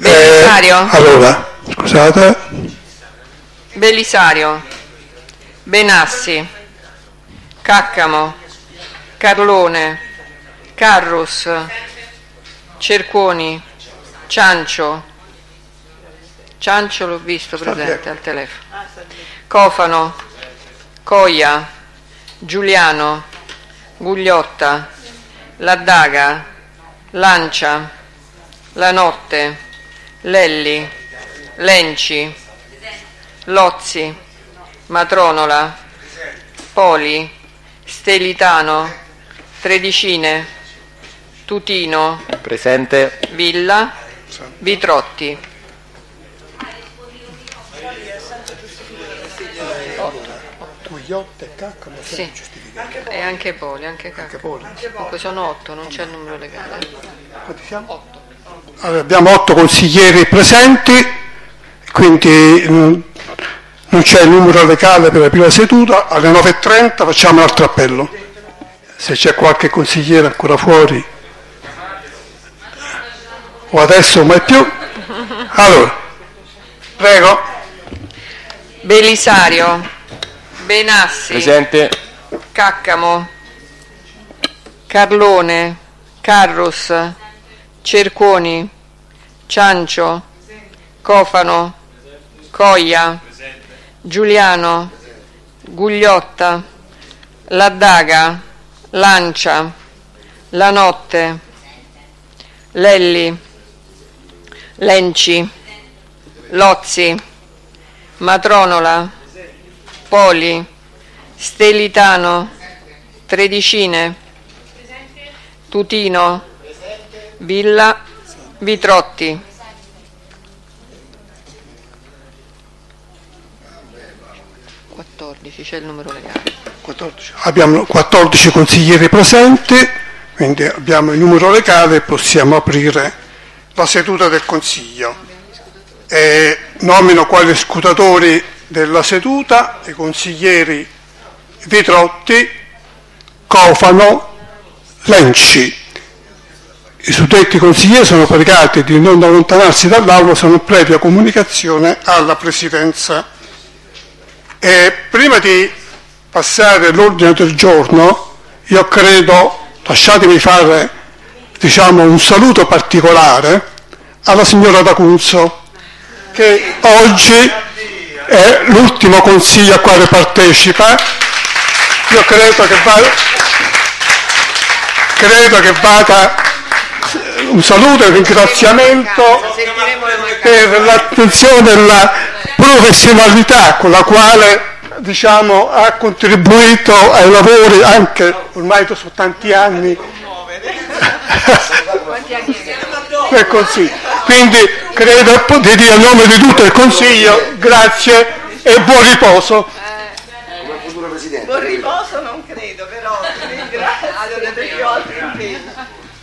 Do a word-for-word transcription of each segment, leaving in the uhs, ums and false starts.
Belisario. Eh, allora, scusate. Belisario. Benassi. Caccamo. Carlone. Carrus. Cerconi. Ciancio. Ciancio l'ho visto presente al telefono. Cofano. Coia. Giuliano. Gugliotta. Laddaga. Lancia. La Notte. Lelli. Lenci. Lozzi. Matronola. Poli. Stelitano. Tredicine. Tutino. Presente. Villa. Vitrotti. Gugliotta e Caccamo Sì. E anche Poli, anche Caccamo. Comunque sono otto, non c'è il numero legale. Quanti siamo? Otto. Allora, abbiamo otto consiglieri presenti, quindi mh, non c'è il numero legale per la prima seduta. Alle nove e trenta facciamo un altro appello. Se c'è qualche consigliere ancora fuori, o adesso o mai più. Allora, prego. Belisario. Benassi. Presente. Caccamo. Carlone. Carrus. Cerconi. Ciancio. Cofano. Coia. Giuliano. Gugliotta. Laddaga. Lancia. La Notte. Lelli. Lenci. Lozzi. Matronola. Poli. Stelitano. Tredicine. Tutino. Villa. Vitrotti. quattordici, c'è il numero legale. quattordici. Abbiamo quattordici consiglieri presenti, quindi abbiamo il numero legale e possiamo aprire la seduta del Consiglio. E nomino quali scrutatori della seduta i consiglieri Vitrotti, Cofano, Lenci. I suddetti consiglieri sono pregati di non allontanarsi dall'aula, sono previa comunicazione alla Presidenza. E prima di passare all'ordine del giorno, io credo, lasciatemi fare diciamo un saluto particolare alla signora D'Acunzo, che oggi è l'ultimo consiglio al quale partecipa. Io credo che vada, credo che vada un saluto e un ringraziamento per l'attenzione e la professionalità con la quale diciamo ha contribuito ai lavori, anche ormai sono tanti anni del Consiglio. Quindi credo di dire a nome di tutto il Consiglio grazie e buon riposo. Buon riposo non credo, però ringrazio perché ho altri impegni.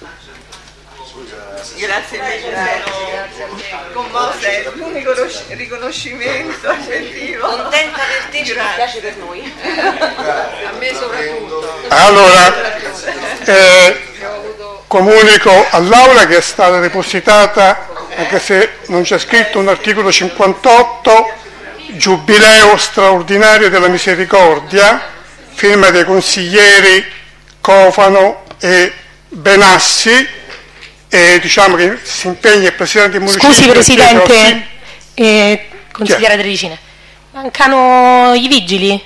Grazie mille, sono commossa, è l'unico riconoscimento effettivo. Contenta del te, ci piace per noi. A me soprattutto. Allora, eh, comunico all'Aula che è stata depositata, anche se non c'è scritto, un articolo cinquantotto, Giubileo straordinario della misericordia, firma dei consiglieri Cofano e Benassi, e diciamo che si impegna il Presidente del Municipio. Scusi Presidente, eh, consigliera Tredicine, mancano i vigili?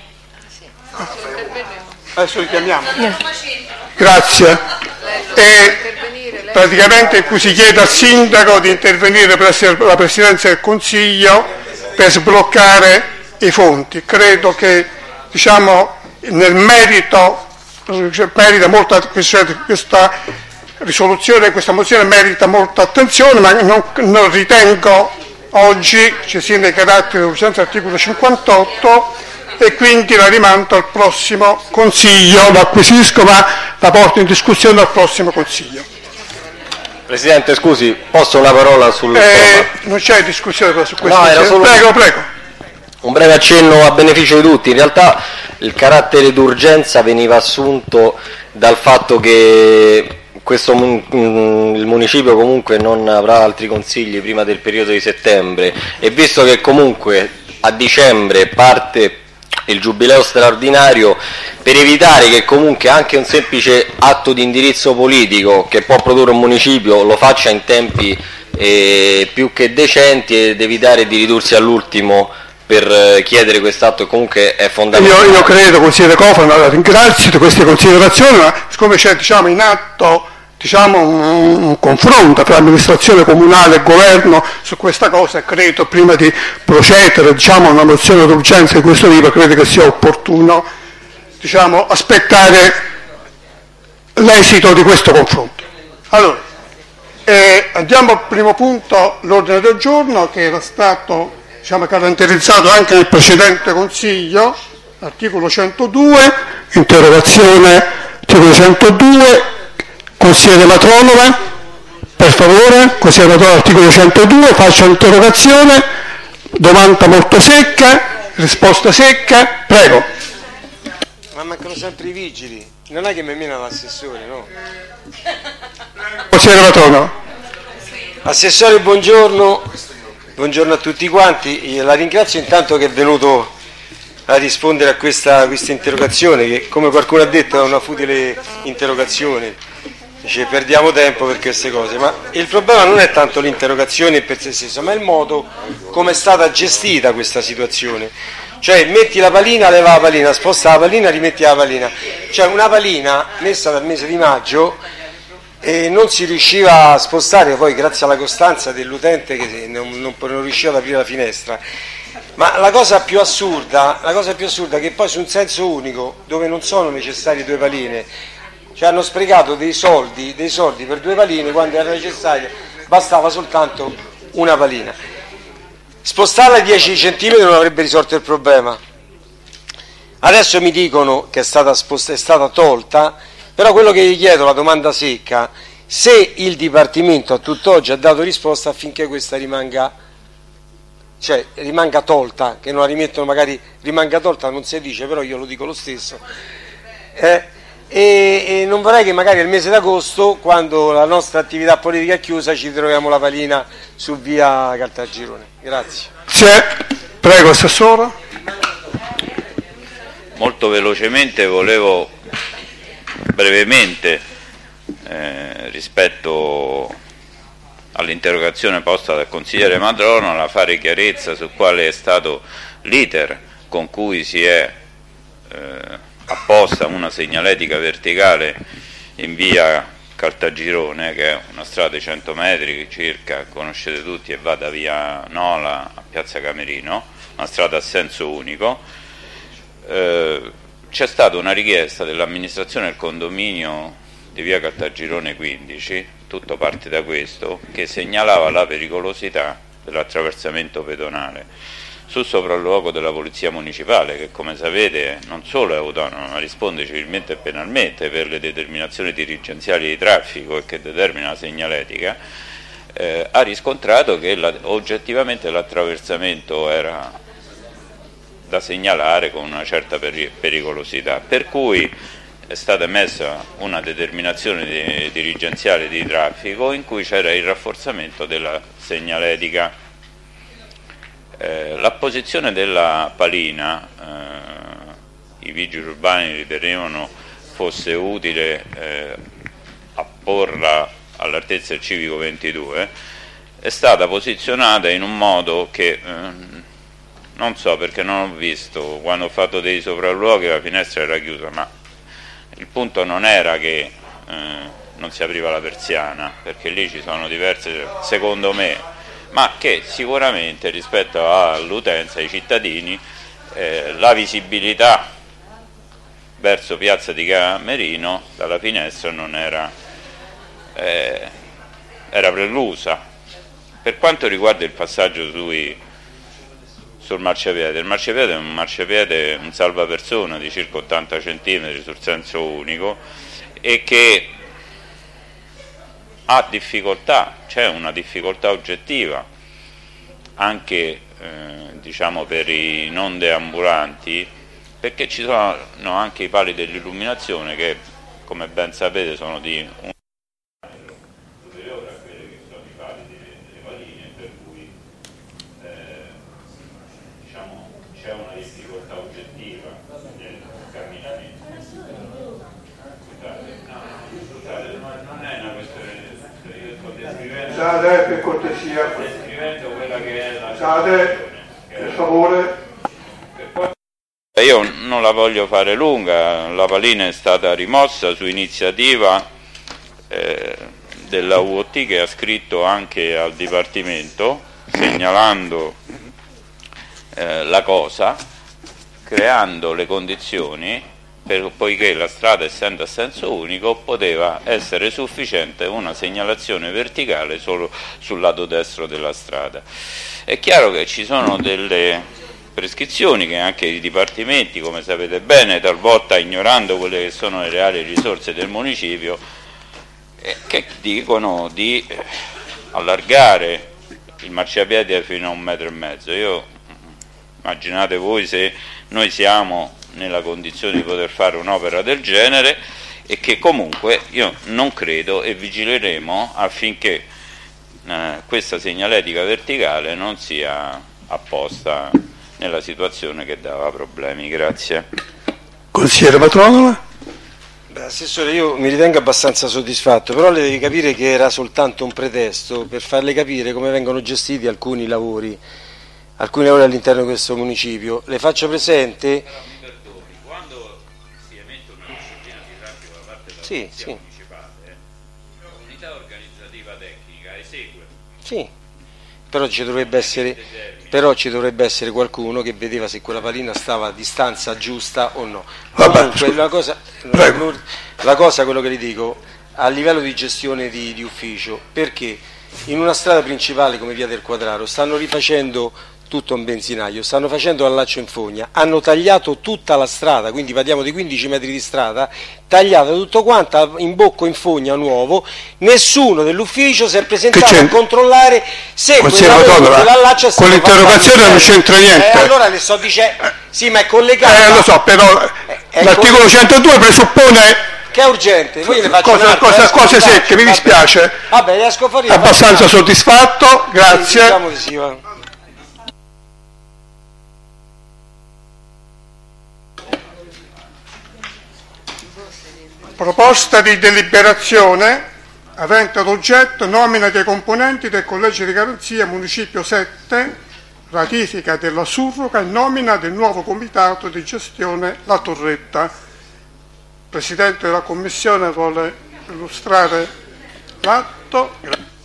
Adesso li chiamiamo. Grazie. E praticamente in cui si chiede al Sindaco di intervenire presso la Presidenza del Consiglio per sbloccare i fondi. Credo che diciamo nel merito, merita molta, questa risoluzione, questa mozione merita molta attenzione, ma non, non ritengo oggi ci sia nei caratteri dell'articolo cinquantotto e quindi la rimando al prossimo Consiglio, la acquisisco ma la porto in discussione al prossimo Consiglio. Presidente, scusi, posso una parola sul... Eh, non c'è discussione su questo. No, era solo prego, prego. Un breve accenno a beneficio di tutti. In realtà il carattere d'urgenza veniva assunto dal fatto che questo, il municipio comunque non avrà altri consigli prima del periodo di settembre, e visto che comunque a dicembre parte il giubileo straordinario, per evitare che comunque anche un semplice atto di indirizzo politico che può produrre un municipio lo faccia in tempi eh, più che decenti, ed evitare di ridursi all'ultimo per chiedere quest'atto, che comunque è fondamentale. Io, io credo, consigliere Cofano, la ringrazio di queste considerazioni, ma siccome c'è, diciamo, in atto, diciamo, un, un confronto tra amministrazione comunale e governo su questa cosa, credo prima di procedere, diciamo, a una mozione d'urgenza di questo tipo, credo che sia opportuno, diciamo, aspettare l'esito di questo confronto. Allora, eh, andiamo al primo punto, l'ordine del giorno, che era stato, diciamo, caratterizzato anche nel precedente Consiglio, articolo centodue, interrogazione articolo centodue, consigliere Matronova, per favore, consigliere Matronova, articolo centodue, faccio l'interrogazione, domanda molto secca, risposta secca, prego. Ma mancano sempre i vigili, non è che mi mena l'assessore, no? Consigliere Matronova. Assessore, buongiorno. Buongiorno a tutti quanti, la ringrazio intanto che è venuto a rispondere a questa, questa interrogazione, che come qualcuno ha detto è una futile interrogazione, dice perdiamo tempo per queste cose, ma il problema non è tanto l'interrogazione per se stessa, ma il modo come è stata gestita questa situazione. Cioè metti la palina, leva la palina, sposta la palina, rimetti la palina, cioè una palina messa dal mese di maggio e non si riusciva a spostare, poi grazie alla costanza dell'utente che non, non, non riusciva ad aprire la finestra. Ma la cosa più assurda, la cosa più assurda è che poi su un senso unico, dove non sono necessarie due paline, cioè hanno sprecato dei soldi, dei soldi per due paline quando era necessario, bastava soltanto una palina. Spostarla di dieci centimetri non avrebbe risolto il problema. Adesso mi dicono che è stata, sposta, è stata tolta. Però quello che gli chiedo, la domanda secca, se il Dipartimento a tutt'oggi ha dato risposta affinché questa rimanga, cioè rimanga tolta, che non la rimettono, magari rimanga tolta, non si dice, però io lo dico lo stesso, eh, e, e non vorrei che magari al mese d'agosto, quando la nostra attività politica è chiusa, ci troviamo la palina su via Caltagirone. Grazie. C'è. Prego, Assessore. Molto velocemente volevo brevemente eh, rispetto all'interrogazione posta dal consigliere Matronova fare chiarezza su quale è stato l'iter con cui si è eh, apposta una segnaletica verticale in via Caltagirone, che è una strada di cento metri circa, conoscete tutti, e va da via Nola a piazza Camerino, una strada a senso unico. eh, C'è stata una richiesta dell'amministrazione del condominio di via Caltagirone quindici, tutto parte da questo, che segnalava la pericolosità dell'attraversamento pedonale sul sopralluogo della Polizia Municipale, che come sapete non solo è autonoma, ma risponde civilmente e penalmente per le determinazioni dirigenziali di traffico e che determina la segnaletica. Eh, ha riscontrato che la, oggettivamente l'attraversamento era da segnalare con una certa pericolosità, per cui è stata emessa una determinazione di, dirigenziale di traffico in cui c'era il rafforzamento della segnaletica. Eh, l'apposizione della palina eh, i vigili urbani ritenevano fosse utile eh, apporla all'altezza del civico ventidue, è stata posizionata in un modo che eh, non so, perché non ho visto, quando ho fatto dei sopralluoghi la finestra era chiusa, ma il punto non era che eh, non si apriva la persiana, perché lì ci sono diverse, secondo me, ma che sicuramente rispetto all'utenza, ai cittadini, eh, la visibilità verso piazza di Camerino dalla finestra non era, eh, era preclusa. Per quanto riguarda il passaggio sui sul marciapiede, il marciapiede è un marciapiede, un salvapersona di circa ottanta centimetri sul senso unico e che ha difficoltà, c'è una difficoltà oggettiva anche eh, diciamo per i non deambulanti, perché ci sono anche i pali dell'illuminazione che, come ben sapete, sono di un Cade, per cortesia. Cade, per favore. Io non la voglio fare lunga, la palina è stata rimossa su iniziativa eh, della U O T, che ha scritto anche al Dipartimento segnalando eh, la cosa, creando le condizioni per, poiché la strada, essendo a senso unico, poteva essere sufficiente una segnalazione verticale solo sul lato destro della strada. È chiaro che ci sono delle prescrizioni che anche i dipartimenti, come sapete bene, talvolta ignorando quelle che sono le reali risorse del municipio, eh, che dicono di eh, allargare il marciapiede fino a un metro e mezzo. Io, immaginate voi se noi siamo nella condizione di poter fare un'opera del genere, e che comunque io non credo, e vigileremo affinché eh, questa segnaletica verticale non sia apposta nella situazione che dava problemi. Grazie. Consigliere Matronola? Beh, Assessore, io mi ritengo abbastanza soddisfatto, però le devi capire che era soltanto un pretesto per farle capire come vengono gestiti alcuni lavori, alcuni lavori all'interno di questo municipio. Le faccio presente... Quando si emette una disciplina di traffico da parte della sì, polizia sì. municipale, l'unità organizzativa tecnica esegue. Sì, però ci dovrebbe essere... Però ci dovrebbe essere qualcuno che vedeva se quella palina stava a distanza giusta o no. Vabbè, Comunque, la cosa, la cosa, quello che vi dico, a livello di gestione di, di ufficio, perché in una strada principale come via del Quadraro stanno rifacendo tutto un benzinaio, stanno facendo l'allaccio in fogna, hanno tagliato tutta la strada, quindi parliamo di quindici metri di strada, tagliata tutto quanto, in bocco in fogna nuovo, nessuno dell'ufficio si è presentato a controllare se quell'allaccio è stato con l'interrogazione non c'entra niente. Eh, allora le sto dicendo, sì, ma è collegato. Eh, lo so, però eh, l'articolo centodue presuppone che è urgente. Voi ne faccio cosa, cosa, cose secche, mi dispiace. Vabbè, riesco a fare. Abbastanza soddisfatto, grazie. Sì, diciamo di sì, va. Proposta di deliberazione avente ad oggetto nomina dei componenti del Collegio di Garanzia Municipio sette, ratifica della surroga e nomina del nuovo comitato di gestione La Torretta. Il Presidente della Commissione vuole illustrare l'atto.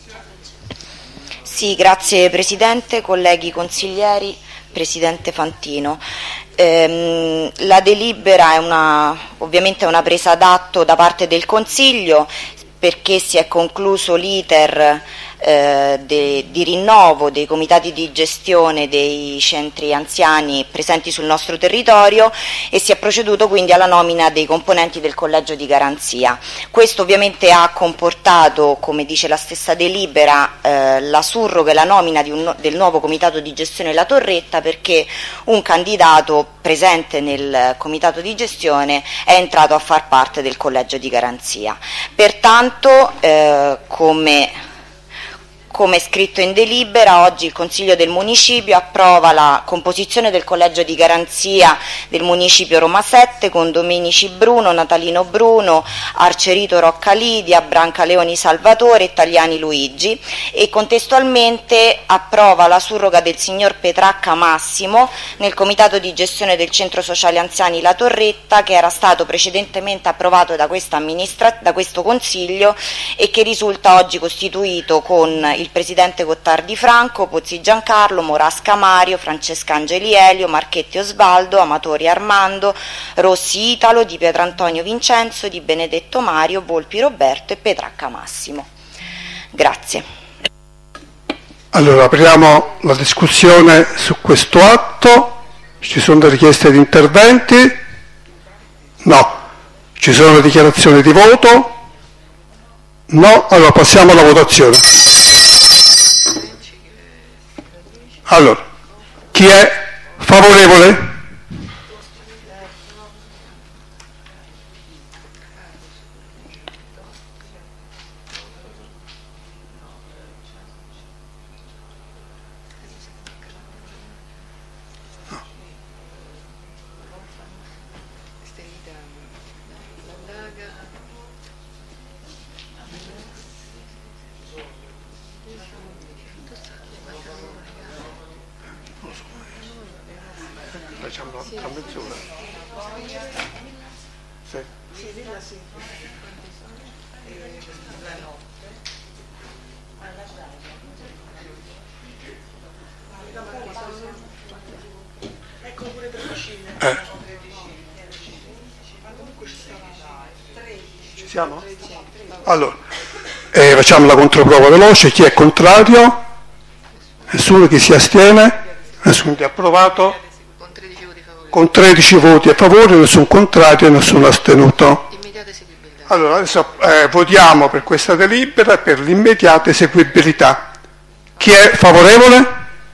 Sì, grazie Presidente, colleghi consiglieri, Presidente Fantino. Ehm, la delibera è una, ovviamente è una presa d'atto da parte del Consiglio, perché si è concluso l'iter eh, di rinnovo dei comitati di gestione dei centri anziani presenti sul nostro territorio e si è proceduto quindi alla nomina dei componenti del collegio di garanzia. Questo ovviamente ha comportato, come dice la stessa delibera, eh, la surroga e la nomina di un, del nuovo comitato di gestione La Torretta, perché un candidato presente nel comitato di gestione è entrato a far parte del collegio di garanzia. Pertanto, eh, come Come scritto in delibera, oggi il Consiglio del Municipio approva la composizione del collegio di garanzia del Municipio Roma sette con Domenici Bruno, Natalino Bruno, Arcerito Rocca Lidia, Brancaleoni Salvatore e Tagliani Luigi, e contestualmente approva la surroga del signor Petracca Massimo nel Comitato di gestione del Centro Sociale Anziani La Torretta, che era stato precedentemente approvato da, questa amministra- da questo Consiglio e che risulta oggi costituito con il Presidente Gottardi Franco, Pozzi Giancarlo, Morasca Mario, Francesca Angeli Elio, Marchetti Osvaldo, Amatori Armando, Rossi Italo, Di Pietrantonio Vincenzo, Di Benedetto Mario, Volpi Roberto e Petracca Massimo. Grazie. Allora apriamo la discussione su questo atto. Ci sono delle richieste di interventi? No. Ci sono le dichiarazioni di voto? No. Allora passiamo alla votazione. Allora, chi è favorevole? facciamo tra mezz'ora. Sì. Eh. Ci siamo? Allora, eh, facciamo la controprova veloce. Chi è contrario? Nessuno. Chi si astiene? Nessuno. Chi è approvato? Con tredici voti a favore, nessun contrario e nessun astenuto. Allora, adesso eh, votiamo per questa delibera e per l'immediata eseguibilità. Chi è favorevole?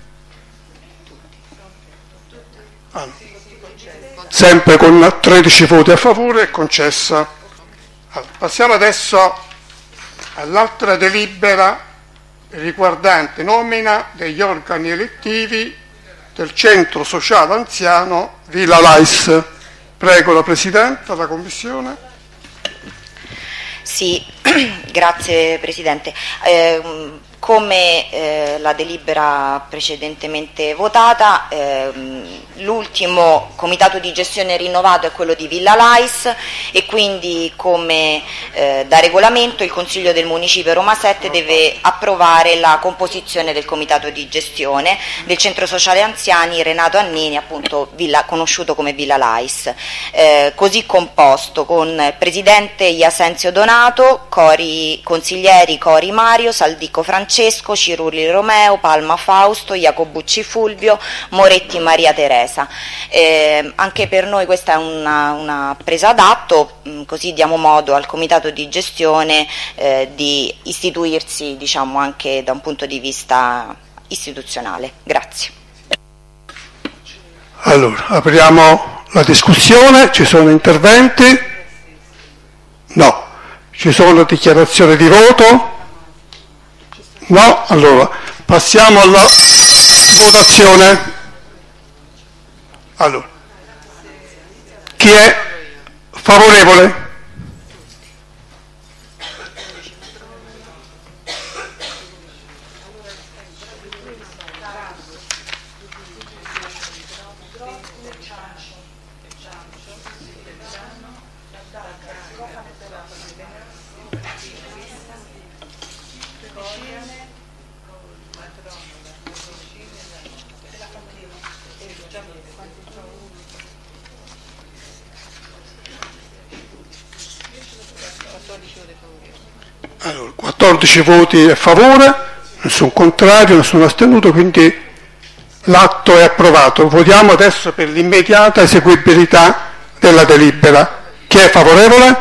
Ah, no. Sempre con tredici voti a favore è concessa. Allora, passiamo adesso all'altra delibera riguardante nomina degli organi elettivi del Centro Sociale Anziano Villa Lais. Prego la Presidente, la Commissione. Sì, grazie Presidente. Eh, come eh, la delibera precedentemente votata, eh, l'ultimo comitato di gestione rinnovato è quello di Villa Lais e quindi come eh, da regolamento il Consiglio del Municipio Roma sette deve approvare la composizione del comitato di gestione del Centro Sociale Anziani Renato Annini, appunto Villa, conosciuto come Villa Lais, eh, così composto con Presidente Iasenzio Donato, cori, consiglieri Cori Mario, Saldico Francesco, Francesco, Cirulli Romeo, Palma Fausto, Jacobucci Fulvio, Moretti Maria Teresa. Eh, anche per noi questa è una, una presa d'atto, mh, così diamo modo al comitato di gestione eh, di istituirsi, diciamo, anche da un punto di vista istituzionale. Grazie. Allora, apriamo la discussione, ci sono interventi? No. Ci sono dichiarazioni di voto? No? Allora, passiamo alla votazione. Allora, chi è favorevole? Allora, quattordici voti a favore, nessun contrario, nessun astenuto, quindi l'atto è approvato. Votiamo adesso per l'immediata eseguibilità della delibera. Chi è favorevole?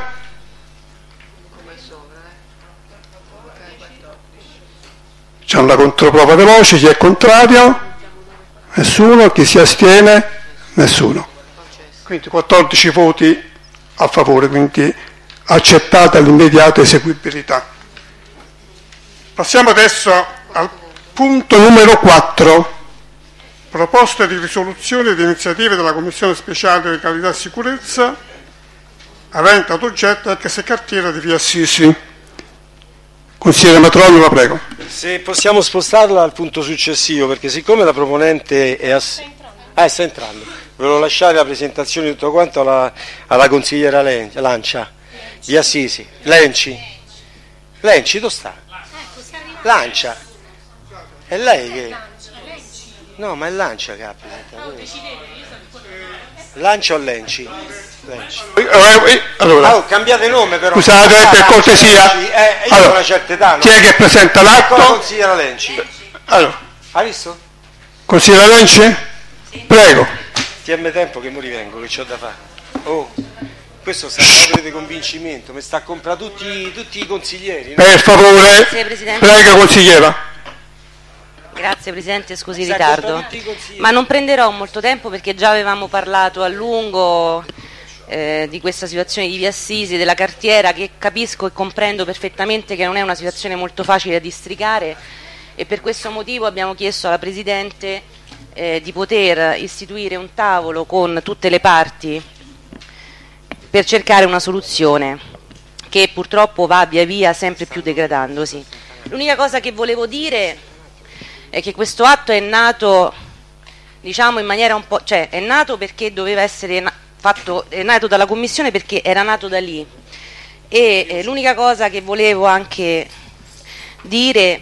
C'è una controprova veloce. Chi è contrario? Nessuno. Chi si astiene? Nessuno. Quindi quattordici voti a favore, quindi accettata l'immediata eseguibilità. Passiamo adesso al punto numero quattro, proposte di risoluzione di iniziative della Commissione Speciale di Legalità e Sicurezza, avente ad oggetto la casa cartiera di Via Assisi. Consigliere Matroni, la prego. Se possiamo spostarla al punto successivo, perché siccome la proponente è ass... ah, sta entrando, volevo lasciare la presentazione di tutto quanto alla, alla consigliera Lancia. Di Assisi, Lenci, Lenci dove sta? Lancia, è lei che? No, ma è Lancia che ha presentato. Lancia o Lenci? Lenci. Allora, oh, cambiate nome però. Scusate, ah, per cortesia. Eh, io allora, ho una certa età. Chi è che presenta l'atto? La consigliera Lenci. Allora, hai visto? Consigliera Lenci? Prego. Tiemme tempo che mo rivengo, che c'ho da fare. Oh. Questo sta a di convincimento, mi sta a comprare tutti, tutti i consiglieri. No? Per favore, prego consigliera. Grazie Presidente, scusi il ritardo. Ma non prenderò molto tempo perché già avevamo parlato a lungo eh, di questa situazione di Via Assisi, della cartiera, che capisco e comprendo perfettamente che non è una situazione molto facile da districare e per questo motivo abbiamo chiesto alla Presidente eh, di poter istituire un tavolo con tutte le parti per cercare una soluzione che purtroppo va via via sempre più degradandosi. L'unica cosa che volevo dire è che questo atto è nato diciamo in maniera un po', cioè è nato perché doveva essere fatto, è nato dalla Commissione perché era nato da lì, e eh, l'unica cosa che volevo anche dire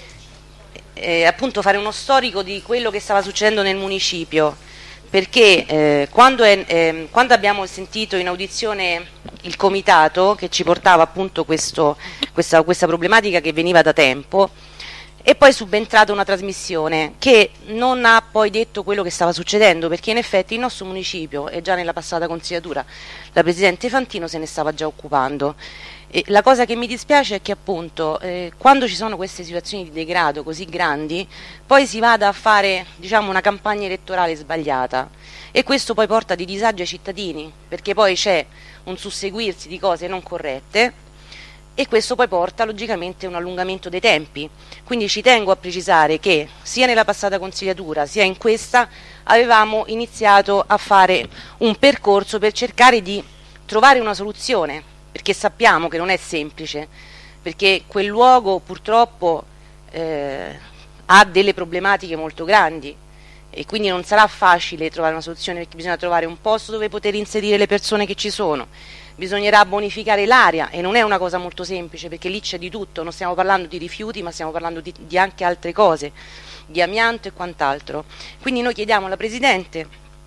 è appunto fare uno storico di quello che stava succedendo nel municipio, perché eh, quando, è, eh, quando abbiamo sentito in audizione il comitato che ci portava appunto questo, questa, questa problematica che veniva da tempo, e poi è subentrata una trasmissione che non ha poi detto quello che stava succedendo, perché in effetti il nostro municipio, e già nella passata consigliatura la Presidente Fantino se ne stava già occupando. E la cosa che mi dispiace è che appunto eh, quando ci sono queste situazioni di degrado così grandi poi si vada a fare, diciamo, una campagna elettorale sbagliata, e questo poi porta di disagio ai cittadini, perché poi c'è un susseguirsi di cose non corrette, e questo poi porta logicamente a un allungamento dei tempi. Quindi ci tengo a precisare che sia nella passata consigliatura sia in questa avevamo iniziato a fare un percorso per cercare di trovare una soluzione, perché sappiamo che non è semplice, perché quel luogo purtroppo eh, ha delle problematiche molto grandi, e quindi non sarà facile trovare una soluzione, perché bisogna trovare un posto dove poter inserire le persone che ci sono, bisognerà bonificare l'area, e non è una cosa molto semplice, perché lì c'è di tutto, non stiamo parlando di rifiuti ma stiamo parlando di, di anche altre cose, di amianto e quant'altro. Quindi noi chiediamo alla Presidente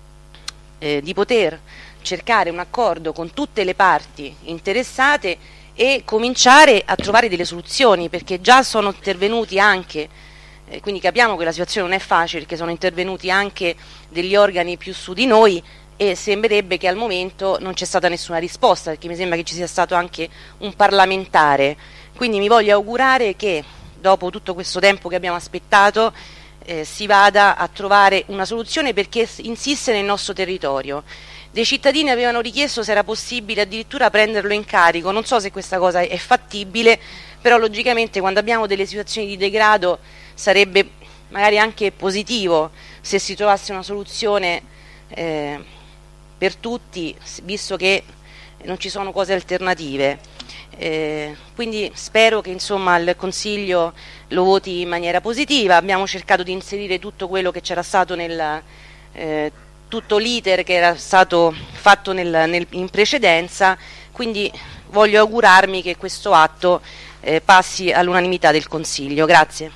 eh, di poter cercare un accordo con tutte le parti interessate e cominciare a trovare delle soluzioni, perché già sono intervenuti anche, eh, quindi capiamo che la situazione non è facile, perché sono intervenuti anche degli organi più su di noi, e sembrerebbe che al momento non c'è stata nessuna risposta, perché mi sembra che ci sia stato anche un parlamentare. Quindi mi voglio augurare che dopo tutto questo tempo che abbiamo aspettato eh, si vada a trovare una soluzione, perché insiste nel nostro territorio. Dei cittadini avevano richiesto se era possibile addirittura prenderlo in carico, non so se questa cosa è fattibile, però logicamente quando abbiamo delle situazioni di degrado sarebbe magari anche positivo se si trovasse una soluzione eh, per tutti, visto che non ci sono cose alternative. Eh, quindi spero che insomma il Consiglio lo voti in maniera positiva. Abbiamo cercato di inserire tutto quello che c'era stato nel eh, tutto l'iter che era stato fatto nel, nel, in precedenza, quindi voglio augurarmi che questo atto eh, passi all'unanimità del Consiglio. Grazie.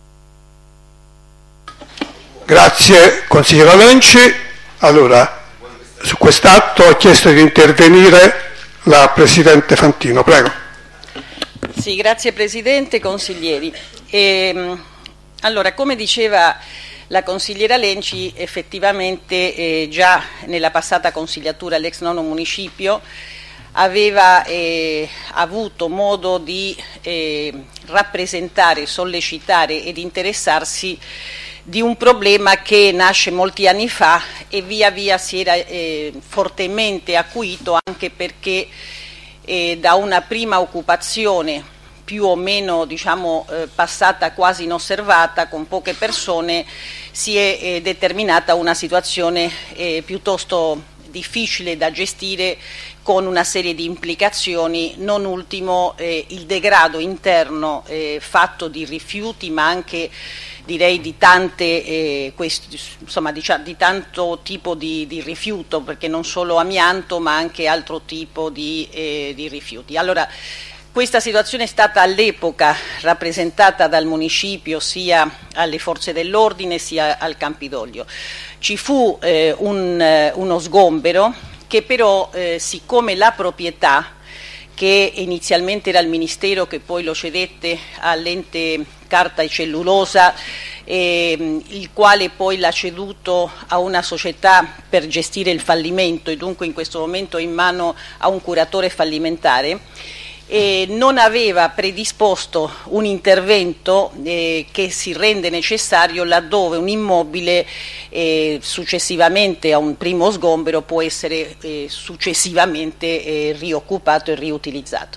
Grazie consigliera Lenci. Allora, su quest'atto ha chiesto di intervenire la Presidente Fantino, prego. Sì, grazie Presidente, consiglieri. E, allora, come diceva la consigliera Lenci, effettivamente eh, già nella passata consigliatura l'ex nono municipio aveva eh, avuto modo di eh, rappresentare, sollecitare ed interessarsi di un problema che nasce molti anni fa e via via si era eh, fortemente acuito, anche perché eh, da una prima occupazione più o meno diciamo, eh, passata quasi inosservata con poche persone, si è eh, determinata una situazione eh, piuttosto difficile da gestire, con una serie di implicazioni, non ultimo eh, il degrado interno eh, fatto di rifiuti, ma anche direi di tante eh, questi, insomma diciamo, di tanto tipo di, di rifiuto, perché non solo amianto ma anche altro tipo di, eh, di rifiuti. Allora, questa situazione è stata all'epoca rappresentata dal municipio sia alle forze dell'ordine sia al Campidoglio. Ci fu eh, un, uno sgombero che però, eh, siccome la proprietà, che inizialmente era il Ministero che poi lo cedette all'ente carta e cellulosa, eh, il quale poi l'ha ceduto a una società per gestire il fallimento e dunque in questo momento è in mano a un curatore fallimentare, e non aveva predisposto un intervento eh, che si rende necessario laddove un immobile eh, successivamente a un primo sgombero può essere eh, successivamente eh, rioccupato e riutilizzato.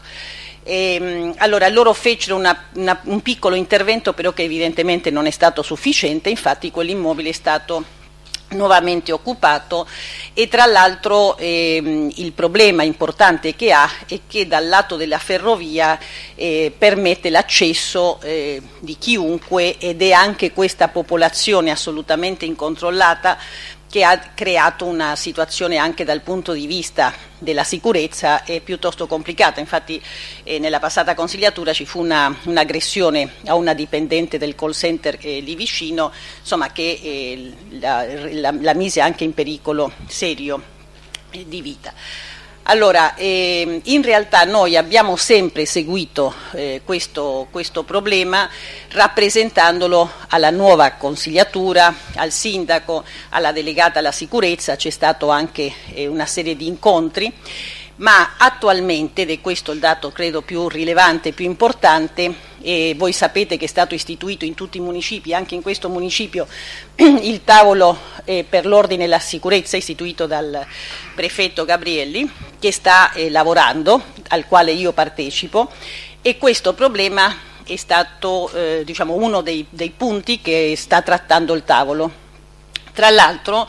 E, allora loro fecero una, una, un piccolo intervento, però che evidentemente non è stato sufficiente, infatti quell'immobile è stato nuovamente occupato, e tra l'altro ehm, il problema importante che ha è che dal lato della ferrovia eh, permette l'accesso eh, di chiunque, ed è anche questa popolazione assolutamente incontrollata che ha creato una situazione anche dal punto di vista della sicurezza eh, piuttosto complicata. Infatti eh, nella passata consigliatura ci fu una, un'aggressione a una dipendente del call center eh, lì vicino, insomma, che eh, la, la, la mise anche in pericolo serio eh, di vita. Allora, eh, in realtà noi abbiamo sempre seguito eh, questo, questo problema, rappresentandolo alla nuova consigliatura, al sindaco, alla delegata alla sicurezza. C'è stato anche eh, una serie di incontri, ma attualmente, ed è questo il dato credo più rilevante, più importante, e voi sapete che è stato istituito in tutti i municipi, anche in questo municipio, il tavolo eh, per l'ordine e la sicurezza istituito dal prefetto Gabrielli, che sta eh, lavorando, al quale io partecipo, e questo problema è stato eh, diciamo, uno dei, dei punti che sta trattando il tavolo. Tra l'altro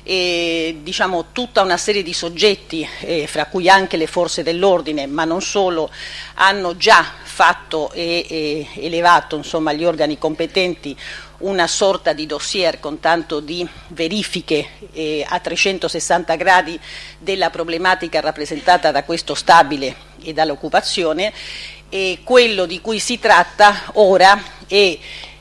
E, diciamo, tutta una serie di soggetti, eh, fra cui anche le forze dell'ordine, ma non solo, hanno già fatto e, e elevato, insomma, agli organi competenti una sorta di dossier con tanto di verifiche eh, a trecentosessanta gradi della problematica rappresentata da questo stabile e dall'occupazione. E quello di cui si tratta ora è,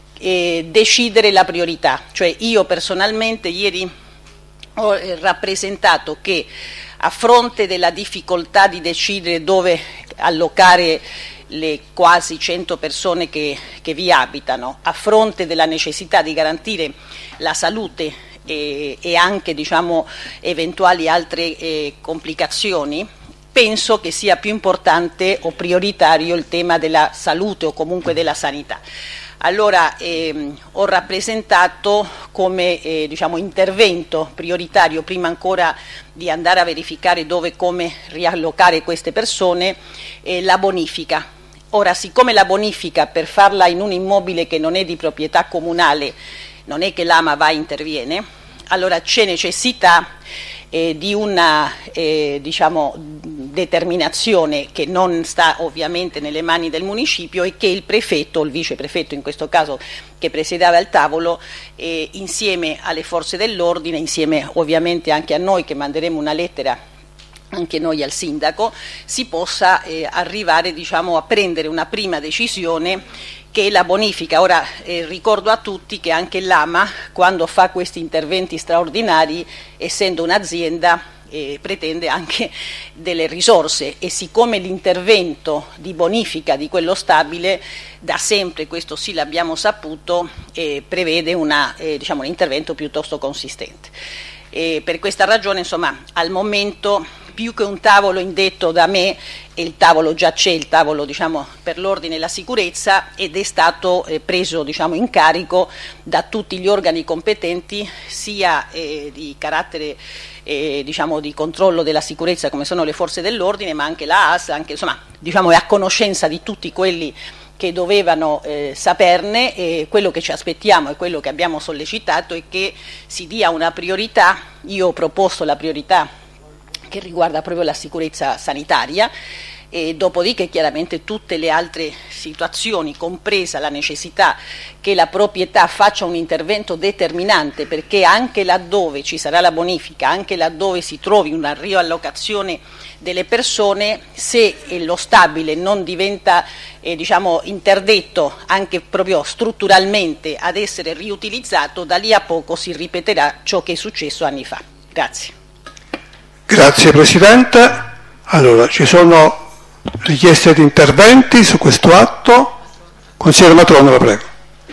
è decidere la priorità, cioè io personalmente ieri ho rappresentato che, a fronte della difficoltà di decidere dove allocare le quasi cento persone che, che vi abitano, a fronte della necessità di garantire la salute e, e anche, diciamo, eventuali altre eh, complicazioni, penso che sia più importante o prioritario il tema della salute o comunque della sanità. Allora ehm, ho rappresentato come eh, diciamo, intervento prioritario, prima ancora di andare a verificare dove e come riallocare queste persone, eh, la bonifica. Ora, siccome la bonifica, per farla in un immobile che non è di proprietà comunale, non è che l'AMA va e interviene, allora c'è necessità eh, di una eh, diciamo, determinazione che non sta ovviamente nelle mani del municipio, e che il prefetto, o il viceprefetto in questo caso, che presiedeva il tavolo, eh, insieme alle forze dell'ordine, insieme ovviamente anche a noi che manderemo una lettera anche noi al sindaco, si possa eh, arrivare, diciamo, a prendere una prima decisione, che è la bonifica. Ora eh, ricordo a tutti che anche l'AMA, quando fa questi interventi straordinari, essendo un'azienda, eh, pretende anche delle risorse, e siccome l'intervento di bonifica di quello stabile da sempre, questo sì l'abbiamo saputo, eh, prevede una, eh, diciamo, un intervento piuttosto consistente. E per questa ragione, insomma, al momento, più che un tavolo indetto da me, e il tavolo già c'è, il tavolo, diciamo, per l'ordine e la sicurezza, ed è stato eh, preso, diciamo, in carico da tutti gli organi competenti, sia eh, di carattere eh, diciamo, di controllo della sicurezza, come sono le forze dell'ordine, ma anche la A S, anche, insomma, diciamo, è a conoscenza di tutti quelli che dovevano eh, saperne, e quello che ci aspettiamo e quello che abbiamo sollecitato è che si dia una priorità. Io ho proposto la priorità che riguarda proprio la sicurezza sanitaria, e dopodiché chiaramente tutte le altre situazioni, compresa la necessità che la proprietà faccia un intervento determinante, perché anche laddove ci sarà la bonifica, anche laddove si trovi una riallocazione delle persone, se lo stabile non diventa eh, diciamo, interdetto anche proprio strutturalmente ad essere riutilizzato, da lì a poco si ripeterà ciò che è successo anni fa. Grazie. Grazie Presidente. Allora, ci sono richieste di interventi su questo atto. Consigliere Matrono, la prego.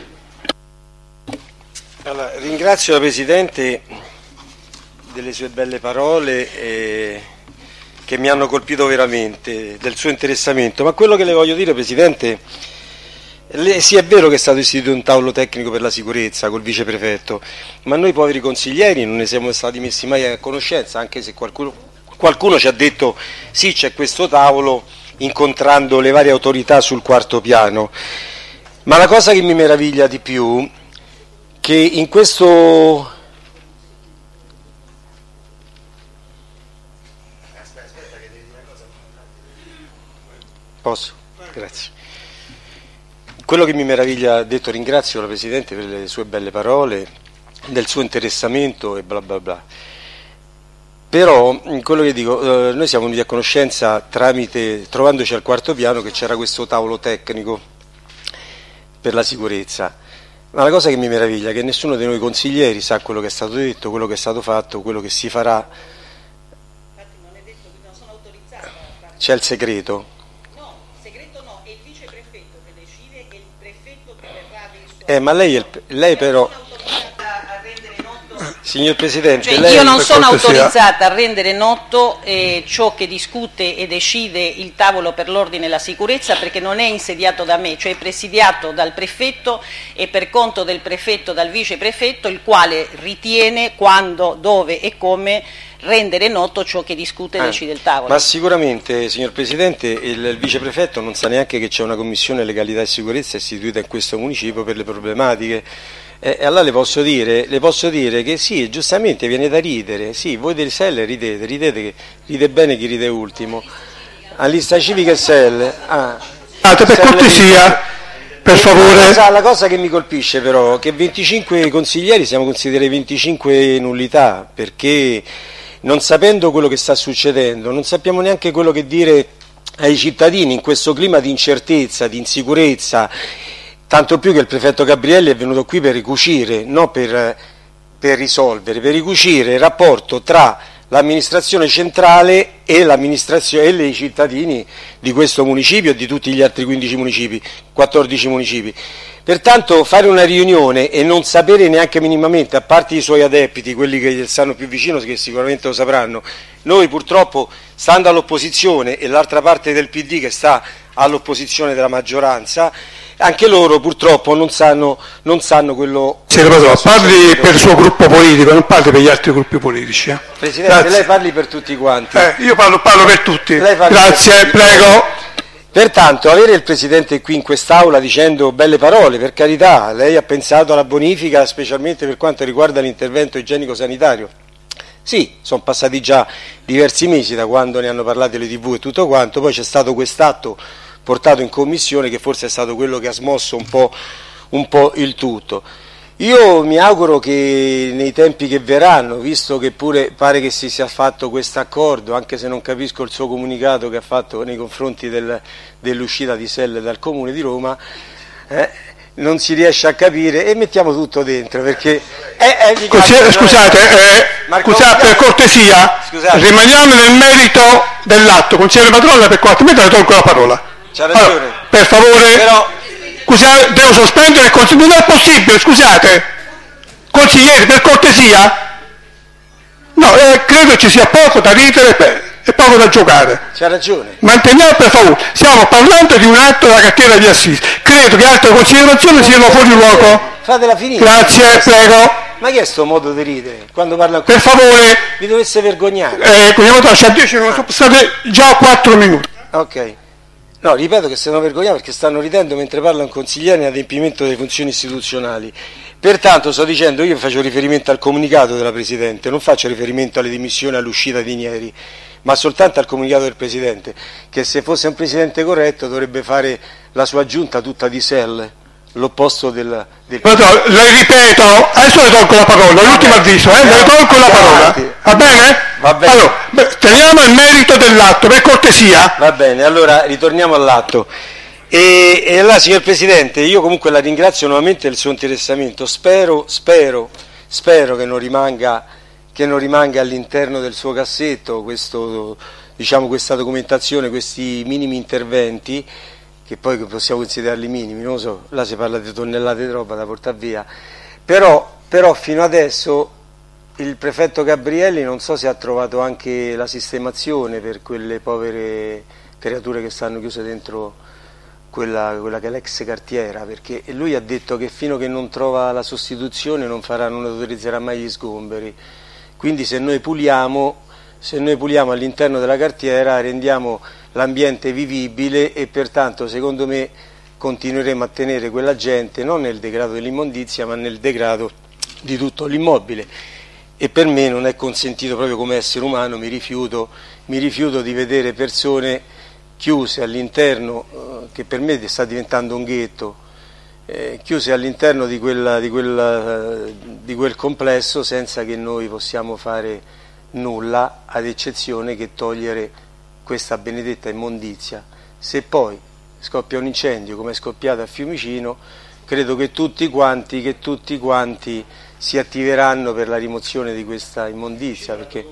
Allora, ringrazio la Presidente delle sue belle parole eh, che mi hanno colpito veramente, del suo interessamento, ma quello che le voglio dire, Presidente, le, sì, è vero che è stato istituito un tavolo tecnico per la sicurezza col viceprefetto, ma noi poveri consiglieri non ne siamo stati messi mai a conoscenza, anche se qualcuno, qualcuno ci ha detto sì, c'è questo tavolo, incontrando le varie autorità sul quarto piano. Ma la cosa che mi meraviglia di più, che in questo Posso? Grazie. Quello che mi meraviglia, detto, ringrazio la Presidente per le sue belle parole, del suo interessamento e bla bla bla. Però quello che dico, eh, noi siamo venuti a conoscenza tramite, trovandoci al quarto piano, che c'era questo tavolo tecnico per la sicurezza. Ma la cosa che mi meraviglia è che nessuno dei noi consiglieri sa quello che è stato detto, quello che è stato fatto, quello che si farà. Infatti non è detto che non sono autorizzata. C'è il segreto. No, il segreto no, è il viceprefetto che decide e il prefetto che verrà adesso. Eh, ma lei, è il, lei però... Signor Presidente, cioè, lei io non sono cortesia... autorizzata a rendere noto eh, ciò che discute e decide il tavolo per l'ordine e la sicurezza, perché non è insediato da me, cioè è presidiato dal prefetto e per conto del prefetto, dal viceprefetto, il quale ritiene quando, dove e come rendere noto ciò che discute e ah, decide il tavolo. Ma sicuramente, signor Presidente, il, il viceprefetto non sa neanche che c'è una commissione legalità e sicurezza istituita in questo municipio per le problematiche. E allora le posso dire, le posso dire che sì, giustamente viene da ridere, sì, voi del S E L ridete, ridete che ride bene chi ride ultimo. A lista civica e S E L, ah, ah, per cortesia, per favore. La cosa, la cosa che mi colpisce però è che venticinque consiglieri siamo considerati venticinque nullità, perché non sapendo quello che sta succedendo, non sappiamo neanche quello che dire ai cittadini in questo clima di incertezza, di insicurezza. Tanto più che il prefetto Gabrielli è venuto qui per ricucire, non per, per risolvere, per ricucire il rapporto tra l'amministrazione centrale e l'amministrazione e i cittadini di questo municipio e di tutti gli altri quindici municipi, quattordici municipi. Pertanto fare una riunione e non sapere neanche minimamente, a parte i suoi adepti, quelli che gli stanno più vicino, che sicuramente lo sapranno, noi purtroppo, stando all'opposizione e l'altra parte del P D che sta all'opposizione della maggioranza, anche loro purtroppo non sanno, non sanno quello... Senatore, parli per il suo gruppo politico, non parli per gli altri gruppi politici. Eh. Presidente, Grazie. Lei parli per tutti quanti. Eh, io parlo, parlo per tutti. Grazie, per tutti. Prego. Pertanto, avere il Presidente qui in quest'Aula dicendo belle parole, per carità, lei ha pensato alla bonifica, specialmente per quanto riguarda l'intervento igienico-sanitario. Sì, sono passati già diversi mesi da quando ne hanno parlato le tivù e tutto quanto, poi c'è stato quest'atto portato in commissione che forse è stato quello che ha smosso un po', un po' il tutto. Io mi auguro che nei tempi che verranno, visto che pure pare che si sia fatto questo accordo, anche se non capisco il suo comunicato che ha fatto nei confronti del, dell'uscita di S E L dal Comune di Roma, eh, non si riesce a capire e mettiamo tutto dentro perché eh, eh, Scusate, scusate, eh, scusate per cortesia, scusate. Rimaniamo nel merito dell'atto. Consigliere Madrolla, per quattro minuti le tolgo la parola. C'ha ragione. Allora, per favore, però... scusate, devo sospendere il consiglio, non è possibile, scusate, consiglieri, per cortesia, no, eh, credo ci sia poco da ridere e poco da giocare. C'ha ragione. Manteniamo, per favore, stiamo parlando di un atto della cartiera di Assisi, credo che altre considerazioni siano fuori luogo. Fatela finire. Grazie, prego. Ma che è sto modo di ridere? Quando parla per favore, vi dovesse vergognare. Eh, c'ha dieci, non sono state già quattro minuti. Ok. No, ripeto che se non vergognano perché stanno ridendo mentre parla un consigliere in adempimento delle funzioni istituzionali. Pertanto sto dicendo, io faccio riferimento al comunicato della Presidente, non faccio riferimento alle dimissioni, all'uscita di Nieri, ma soltanto al comunicato del Presidente, che se fosse un Presidente corretto dovrebbe fare la sua giunta tutta di S E L, l'opposto del... del... Però, le ripeto, adesso le tolgo la parola, l'ultimo avviso, eh, le tolgo la parola, va bene? Va bene. Allora, teniamo il merito dell'atto, per cortesia. Va bene, allora ritorniamo all'atto. E, e allora, signor Presidente, io comunque la ringrazio nuovamente del suo interessamento, spero, spero, spero che non rimanga, che non rimanga all'interno del suo cassetto questo, diciamo, questa documentazione, questi minimi interventi, che poi possiamo considerarli minimi, non lo so, là si parla di tonnellate di roba da portare via, però, però fino adesso il prefetto Gabrielli non so se ha trovato anche la sistemazione per quelle povere creature che stanno chiuse dentro quella, quella che è l'ex cartiera, perché lui ha detto che fino a che non trova la sostituzione non farà, non autorizzerà mai gli sgomberi, quindi se noi puliamo, se noi puliamo all'interno della cartiera rendiamo l'ambiente vivibile e pertanto secondo me continueremo a tenere quella gente non nel degrado dell'immondizia ma nel degrado di tutto l'immobile e per me non è consentito proprio come essere umano, mi rifiuto, mi rifiuto di vedere persone chiuse all'interno, eh, che per me sta diventando un ghetto, eh, chiuse all'interno di, quella, di, quella, eh, di quel complesso senza che noi possiamo fare nulla, ad eccezione che togliere questa benedetta immondizia. Se poi scoppia un incendio come è scoppiato a Fiumicino, credo che tutti quanti, che tutti quanti si attiveranno per la rimozione di questa immondizia, perché,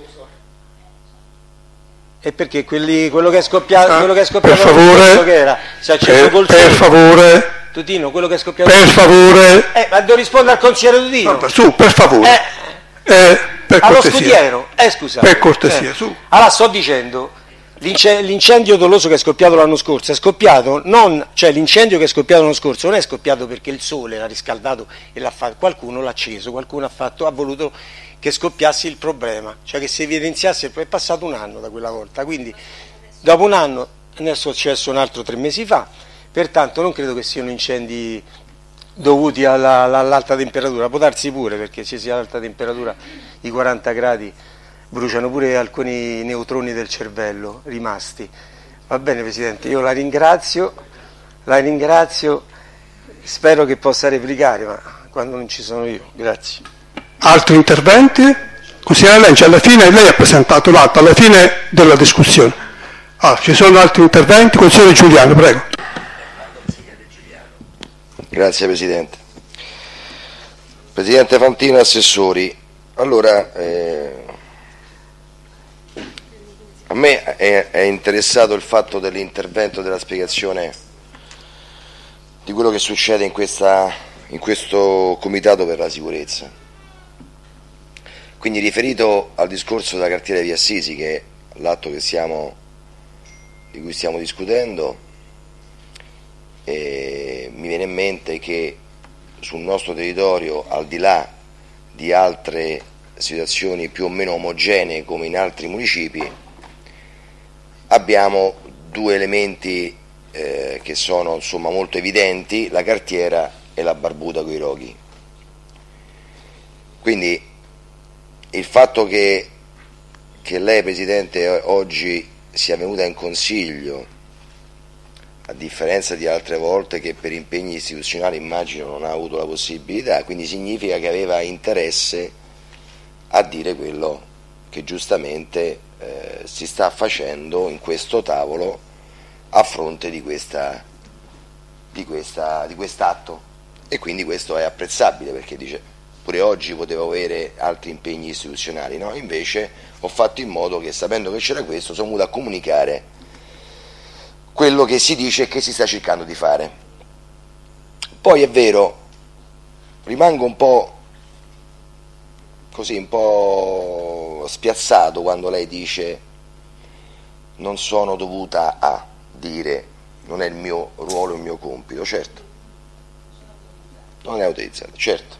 e perché quelli, quello che è scoppiato, quello che è scoppiato per favore, che era, si è acceso per, col per favore, Tutino, quello che è scoppiato per favore, eh, ma devo rispondere al consigliere Tutino. No, su, per favore, eh, eh, per allo cortesia, scudiero, eh scusate, per cortesia, eh. su. Allora sto dicendo, l'incendio doloso che è scoppiato l'anno scorso è scoppiato non, cioè l'incendio che è scoppiato l'anno scorso non è scoppiato perché il sole l'ha riscaldato e l'ha fatto, qualcuno l'ha acceso, qualcuno ha fatto, ha voluto che scoppiasse il problema, cioè che si evidenziasse. È passato un anno da quella volta, quindi dopo un anno ne è successo un altro tre mesi fa, pertanto non credo che siano incendi dovuti alla, all'alta temperatura, può darsi pure, perché se sia all'alta temperatura i quaranta gradi bruciano pure alcuni neutroni del cervello rimasti. Va bene Presidente, io la ringrazio, la ringrazio, spero che possa replicare, ma quando non ci sono io, grazie. Altri interventi? Consigliere Lenci, alla fine lei ha presentato l'atto, alla fine della discussione. Ah, ci sono altri interventi? Consigliere Giuliano, prego. Grazie Presidente. Presidente Fantino, assessori, allora... Eh... A me è, è interessato il fatto dell'intervento, della spiegazione di quello che succede in, questa, in questo Comitato per la Sicurezza. Quindi riferito al discorso della cartiera di Assisi, che è l'atto che stiamo, di cui stiamo discutendo, eh, mi viene in mente che sul nostro territorio, al di là di altre situazioni più o meno omogenee come in altri municipi, abbiamo due elementi eh, che sono insomma molto evidenti, la cartiera e la barbuta coi roghi. Quindi il fatto che, che lei Presidente oggi sia venuta in Consiglio, a differenza di altre volte che per impegni istituzionali immagino non ha avuto la possibilità, quindi significa che aveva interesse a dire quello che giustamente eh, si sta facendo in questo tavolo a fronte di questa, di questa, di quest'atto, e quindi questo è apprezzabile, perché dice pure oggi potevo avere altri impegni istituzionali, no? Invece ho fatto in modo che, sapendo che c'era questo, sono venuto a comunicare quello che si dice e che si sta cercando di fare. Poi è vero, rimango un po' così, un po' spiazzato quando lei dice non sono dovuta a dire, non è il mio ruolo, il mio compito. Certo, non è autorizzata, certo,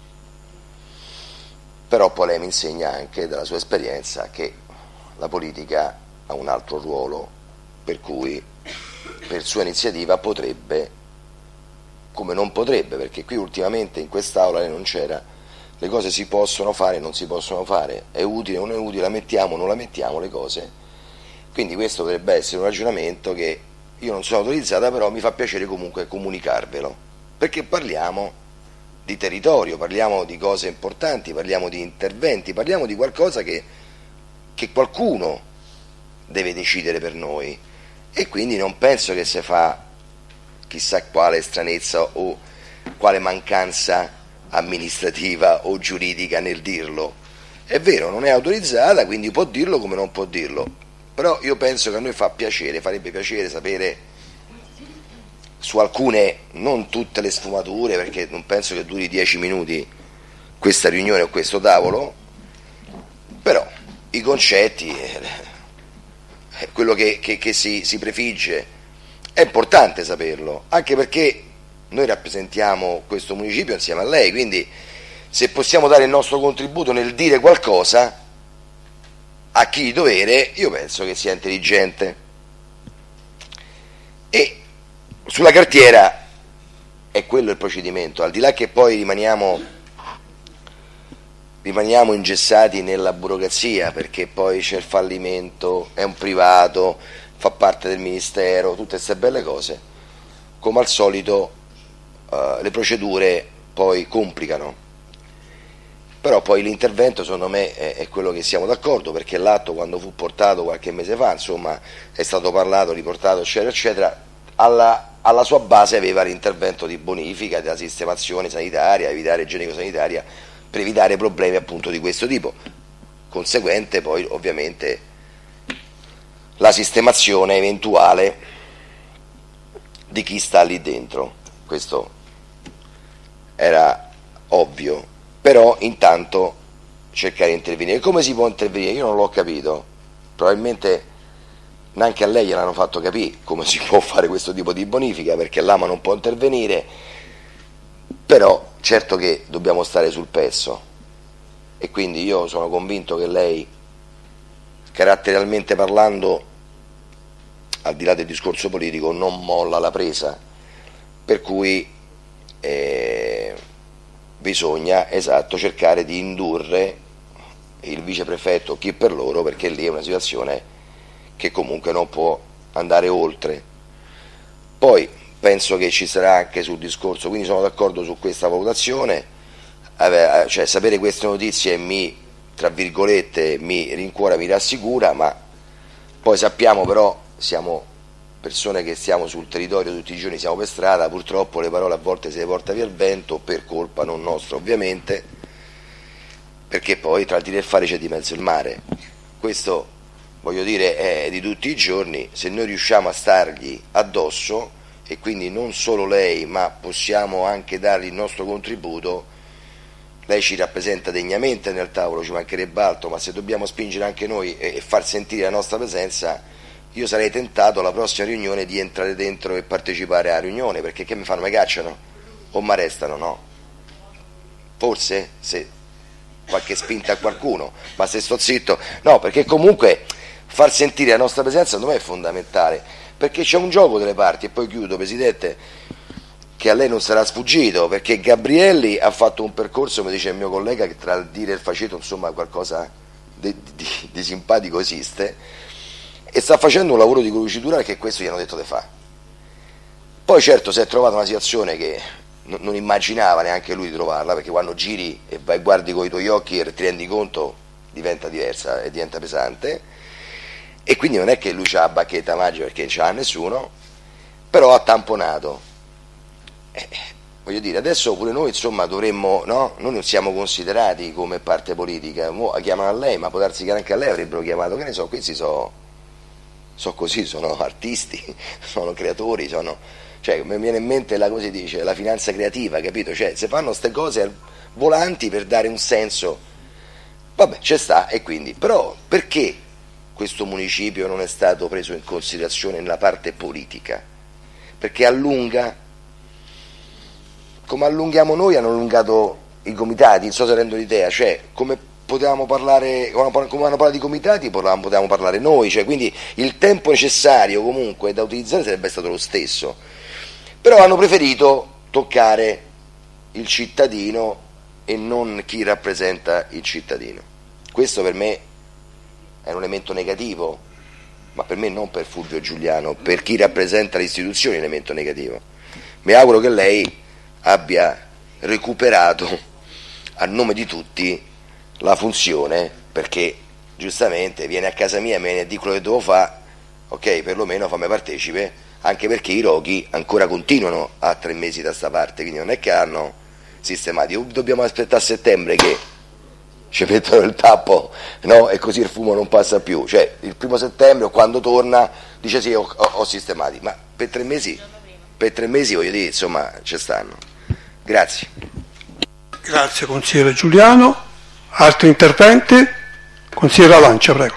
però poi lei mi insegna anche dalla sua esperienza che la politica ha un altro ruolo, per cui per sua iniziativa potrebbe, come non potrebbe, perché qui ultimamente in quest'aula lei non c'era, le cose si possono fare, non si possono fare, è utile, non è utile, la mettiamo, non la mettiamo le cose. Quindi questo potrebbe essere un ragionamento che io non sono autorizzata, però mi fa piacere comunque comunicarvelo, perché parliamo di territorio, parliamo di cose importanti, parliamo di interventi, parliamo di qualcosa che, che qualcuno deve decidere per noi, e quindi non penso che si fa chissà quale stranezza o quale mancanza amministrativa o giuridica nel dirlo. È vero, non è autorizzata, quindi può dirlo come non può dirlo, però io penso che a noi fa piacere, farebbe piacere sapere su alcune, non tutte le sfumature, perché non penso che duri dieci minuti questa riunione o questo tavolo, però i concetti, quello che, che, che si, si prefigge, è importante saperlo, anche perché noi rappresentiamo questo municipio insieme a lei, quindi se possiamo dare il nostro contributo nel dire qualcosa a chi di dovere, io penso che sia intelligente. E sulla cartiera è quello il procedimento, al di là che poi rimaniamo rimaniamo ingessati nella burocrazia, perché poi c'è il fallimento, è un privato, fa parte del Ministero, tutte queste belle cose. Come al solito eh, le procedure poi complicano, però poi l'intervento secondo me è, è quello che siamo d'accordo, perché l'atto quando fu portato qualche mese fa, insomma, è stato parlato, riportato, eccetera, eccetera, alla, alla sua base aveva l'intervento di bonifica, della sistemazione sanitaria, evitare igienico-sanitaria, per evitare problemi appunto di questo tipo. Conseguente poi ovviamente la sistemazione eventuale di chi sta lì dentro, questo era ovvio. Però intanto cercare di intervenire. Come si può intervenire? Io non l'ho capito, probabilmente neanche a lei gliel'hanno fatto capire come si può fare questo tipo di bonifica, perché l'AMA non può intervenire, però certo che dobbiamo stare sul pezzo, e quindi io sono convinto che lei, caratterialmente parlando, al di là del discorso politico, non molla la presa, per cui eh, bisogna, esatto, cercare di indurre il viceprefetto chi per loro, perché lì è una situazione che comunque non può andare oltre. Poi penso che ci sarà anche sul discorso, quindi sono d'accordo su questa valutazione, cioè sapere queste notizie mi, tra virgolette, mi rincuora, mi rassicura, ma poi sappiamo, però siamo persone che stiamo sul territorio tutti i giorni, siamo per strada, purtroppo le parole a volte se le porta via il vento, per colpa non nostra ovviamente, perché poi tra il dire e fare c'è di mezzo il mare. Questo, voglio dire, è di tutti i giorni. Se noi riusciamo a stargli addosso, e quindi non solo lei, ma possiamo anche dargli il nostro contributo, lei ci rappresenta degnamente nel tavolo, ci mancherebbe altro, ma se dobbiamo spingere anche noi e far sentire la nostra presenza, io sarei tentato alla prossima riunione di entrare dentro e partecipare alla riunione, perché che mi fanno, mi cacciano o mi arrestano? No, forse se qualche spinta a qualcuno, ma se sto zitto no, perché comunque far sentire la nostra presenza secondo me è fondamentale, perché c'è un gioco delle parti. E poi chiudo, Presidente, che a lei non sarà sfuggito, perché Gabrielli ha fatto un percorso, come dice il mio collega, che tra il dire e il faceto insomma qualcosa di, di, di simpatico esiste, e sta facendo un lavoro di cucitura, perché questo gli hanno detto di fare. Poi certo si è trovato una situazione che n- non immaginava neanche lui di trovarla, perché quando giri e vai, guardi con i tuoi occhi e ti rendi conto, diventa diversa e diventa pesante, e quindi non è che lui c'ha la bacchetta magica, perché non ce l'ha nessuno, però ha tamponato. Eh, voglio dire, adesso pure noi insomma dovremmo, no? Noi non siamo considerati come parte politica, mo chiamano a lei, ma può darsi che anche a lei avrebbero chiamato, che ne so, questi sono so così, sono artisti, sono creatori, sono, cioè mi viene in mente la, come si dice, la finanza creativa, capito? Cioè se fanno queste cose volanti per dare un senso, vabbè, c'è sta. E quindi, però perché questo municipio non è stato preso in considerazione nella parte politica? Perché allunga, come allunghiamo noi, hanno allungato i comitati, non so se rendo l'idea, cioè come potevamo parlare, come hanno parlato i comitati, potevamo parlare noi, cioè quindi il tempo necessario comunque da utilizzare sarebbe stato lo stesso, però hanno preferito toccare il cittadino e non chi rappresenta il cittadino. Questo per me è un elemento negativo, ma per me non per Fulvio Giuliano, per chi rappresenta le istituzioni è un elemento negativo. Mi auguro che lei abbia recuperato a nome di tutti la funzione, perché giustamente viene a casa mia e me ne dico quello che devo fare, ok, perlomeno fammi partecipe, anche perché i roghi ancora continuano a tre mesi da sta parte, quindi non è che hanno sistemati, dobbiamo aspettare a settembre che ci mettono il tappo, no? E così il fumo non passa più, cioè il primo settembre o quando torna dice sì, ho, ho, ho sistemati, ma per tre mesi, per tre mesi voglio dire, insomma, ci stanno. Grazie. Grazie consigliere Giuliano. Altri interventi? Consigliere Lancia, prego.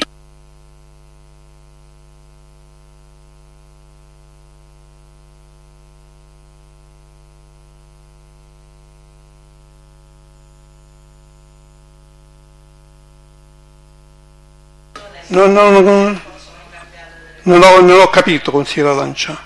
Non, non, non, non, ho, non ho capito, consigliere Lancia.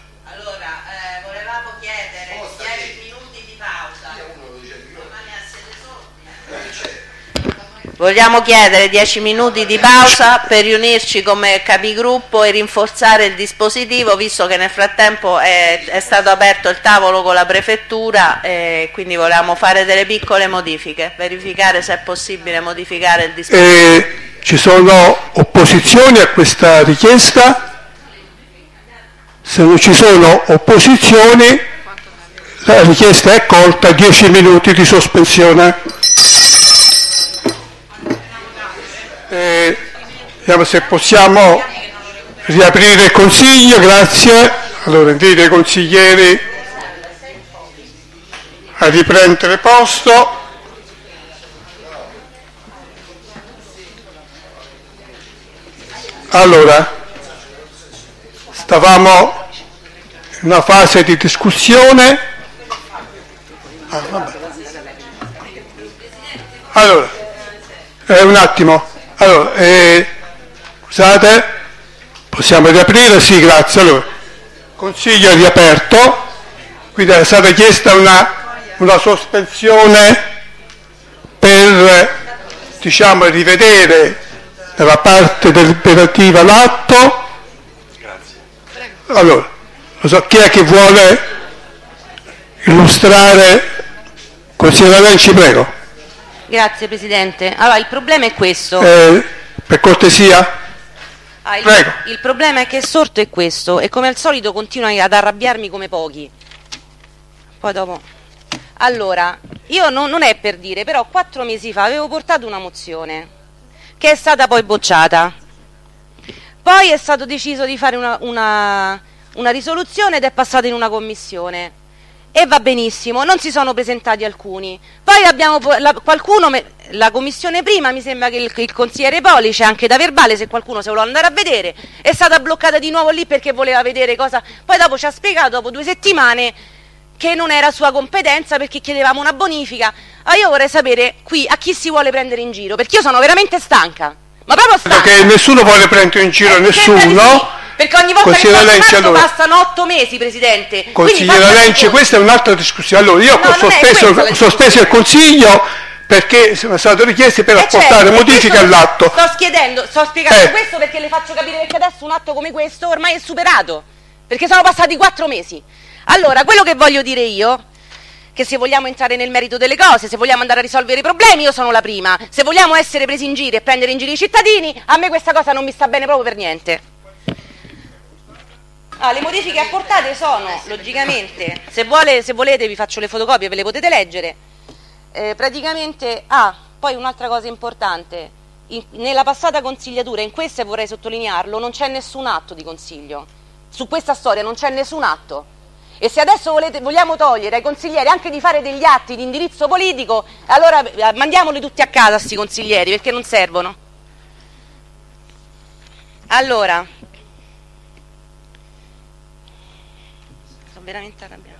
Vogliamo chiedere dieci minuti di pausa per riunirci come capigruppo e rinforzare il dispositivo, visto che nel frattempo è, è stato aperto il tavolo con la prefettura e quindi volevamo fare delle piccole modifiche, verificare se è possibile modificare il dispositivo. E ci sono opposizioni a questa richiesta? Se non ci sono opposizioni, la richiesta è accolta. dieci minuti di sospensione. Eh, vediamo se possiamo riaprire il Consiglio, grazie. Allora invito i consiglieri a riprendere posto. Allora, stavamo in una fase di discussione. Ah, vabbè. Allora, eh, un attimo. Allora, eh, scusate, possiamo riaprire? Sì, grazie. Allora, Consiglio è riaperto, quindi è stata chiesta una, una sospensione per, diciamo, rivedere nella parte deliberativa l'atto. Allora, non so, chi è che vuole illustrare? Consigliere Lenci, prego. Grazie Presidente. Allora, il problema è questo. Eh, per cortesia. Ah, il, Prego. il problema è che è sorto è questo, e come al solito continuo ad arrabbiarmi come pochi. Poi dopo. Allora, io non, non è per dire, però quattro mesi fa avevo portato una mozione che è stata poi bocciata. Poi è stato deciso di fare una, una, una risoluzione ed è passata in una commissione. E va benissimo, non si sono presentati alcuni. Poi abbiamo la, qualcuno, la commissione prima, mi sembra che il, il consigliere Poli, c'è anche da verbale, se qualcuno se vuole andare a vedere, è stata bloccata di nuovo lì perché voleva vedere cosa. Poi dopo ci ha spiegato, dopo due settimane, che non era sua competenza perché chiedevamo una bonifica. Ah, io vorrei sapere qui a chi si vuole prendere in giro, perché io sono veramente stanca, ma proprio stanca. Perché nessuno vuole prendere in giro eh, nessuno. Perché ogni volta Consigliere che Lenci, fatto allora, passano otto mesi, Presidente. Consigliere Lenci, questa è un'altra discussione. Allora, io no, ho sospeso, sospeso il Consiglio perché sono state richieste per eh apportare certo, modifiche all'atto. Sto chiedendo, sto spiegando eh. questo perché le faccio capire perché adesso un atto come questo ormai è superato, perché sono passati quattro mesi. Allora, quello che voglio dire io, che se vogliamo entrare nel merito delle cose, se vogliamo andare a risolvere i problemi, io sono la prima. Se vogliamo essere presi in giro e prendere in giro i cittadini, a me questa cosa non mi sta bene proprio per niente. Ah, le modifiche apportate sono, logicamente, se, vuole, se volete vi faccio le fotocopie, ve le potete leggere. Eh, praticamente, ah, poi un'altra cosa importante, in, nella passata consigliatura, in questa vorrei sottolinearlo, non c'è nessun atto di consiglio. Su questa storia non c'è nessun atto. E se adesso volete, vogliamo togliere ai consiglieri anche di fare degli atti di indirizzo politico, allora mandiamoli tutti a casa sti consiglieri, perché non servono. Allora, veramente arrabbiato.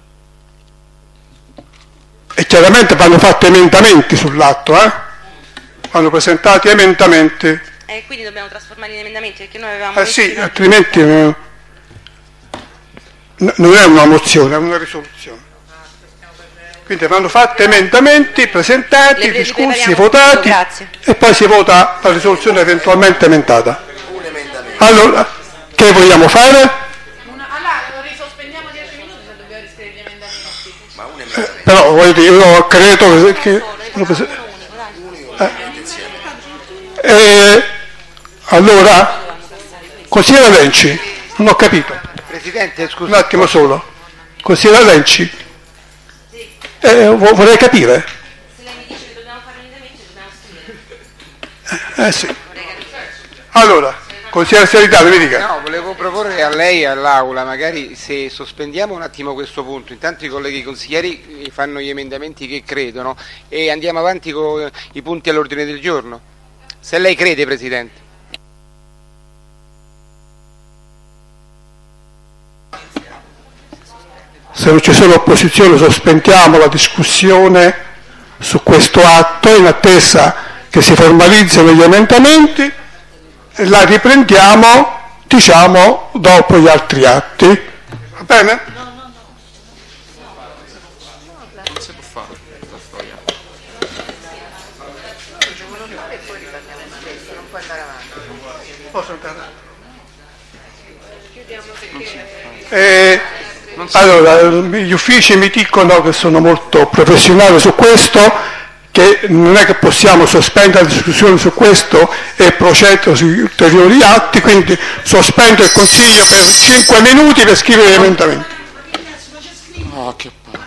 E chiaramente vanno fatti emendamenti sull'atto, eh? Vanno presentati emendamenti. E eh, quindi dobbiamo trasformarli in emendamenti perché noi avevamo... Eh sì, altrimenti no, non è una mozione, è una risoluzione. Quindi vanno fatti emendamenti, presentati, le, discussi, votati e poi si vota la risoluzione eventualmente emendata. Allora, che vogliamo fare? Però voglio dire, io credo che eh. Eh, allora consigliere Lenci, non ho capito. Presidente, scusi. Un attimo solo. Consigliere Lenci, eh, vorrei capire. Se lei mi dice che dobbiamo fare emendamenti, dobbiamo scrivere. Eh sì. Allora, consigliere Seritano, mi dica. No, volevo proporre a lei e all'Aula, magari se sospendiamo un attimo questo punto, intanto i colleghi consiglieri fanno gli emendamenti che credono e andiamo avanti con i punti all'ordine del giorno. Se lei crede, Presidente. Se non ci sono opposizioni sospendiamo la discussione su questo atto in attesa che si formalizzino gli emendamenti e la riprendiamo, diciamo, dopo gli altri atti. Va bene? No, no, no. Non si può fare questa storia. E poi riparliamo lo stesso, non può andare avanti. Posso andare avanti? Chiudiamo perché... Eh, allora, gli uffici mi dicono che sono molto professionali su questo, che non è che possiamo sospendere la discussione su questo e procedere sugli ulteriori atti, quindi sospendo il Consiglio per cinque minuti per scrivere gli emendamenti. Oh, che palle.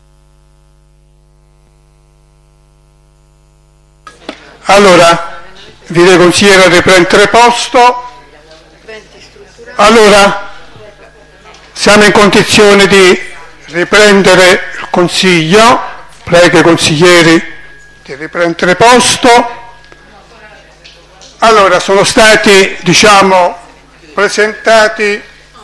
Allora, direi consigliere riprendere posto. Allora, siamo in condizione di riprendere il Consiglio. Prego i consiglieri di riprendere posto. Allora, sono stati, diciamo, presentati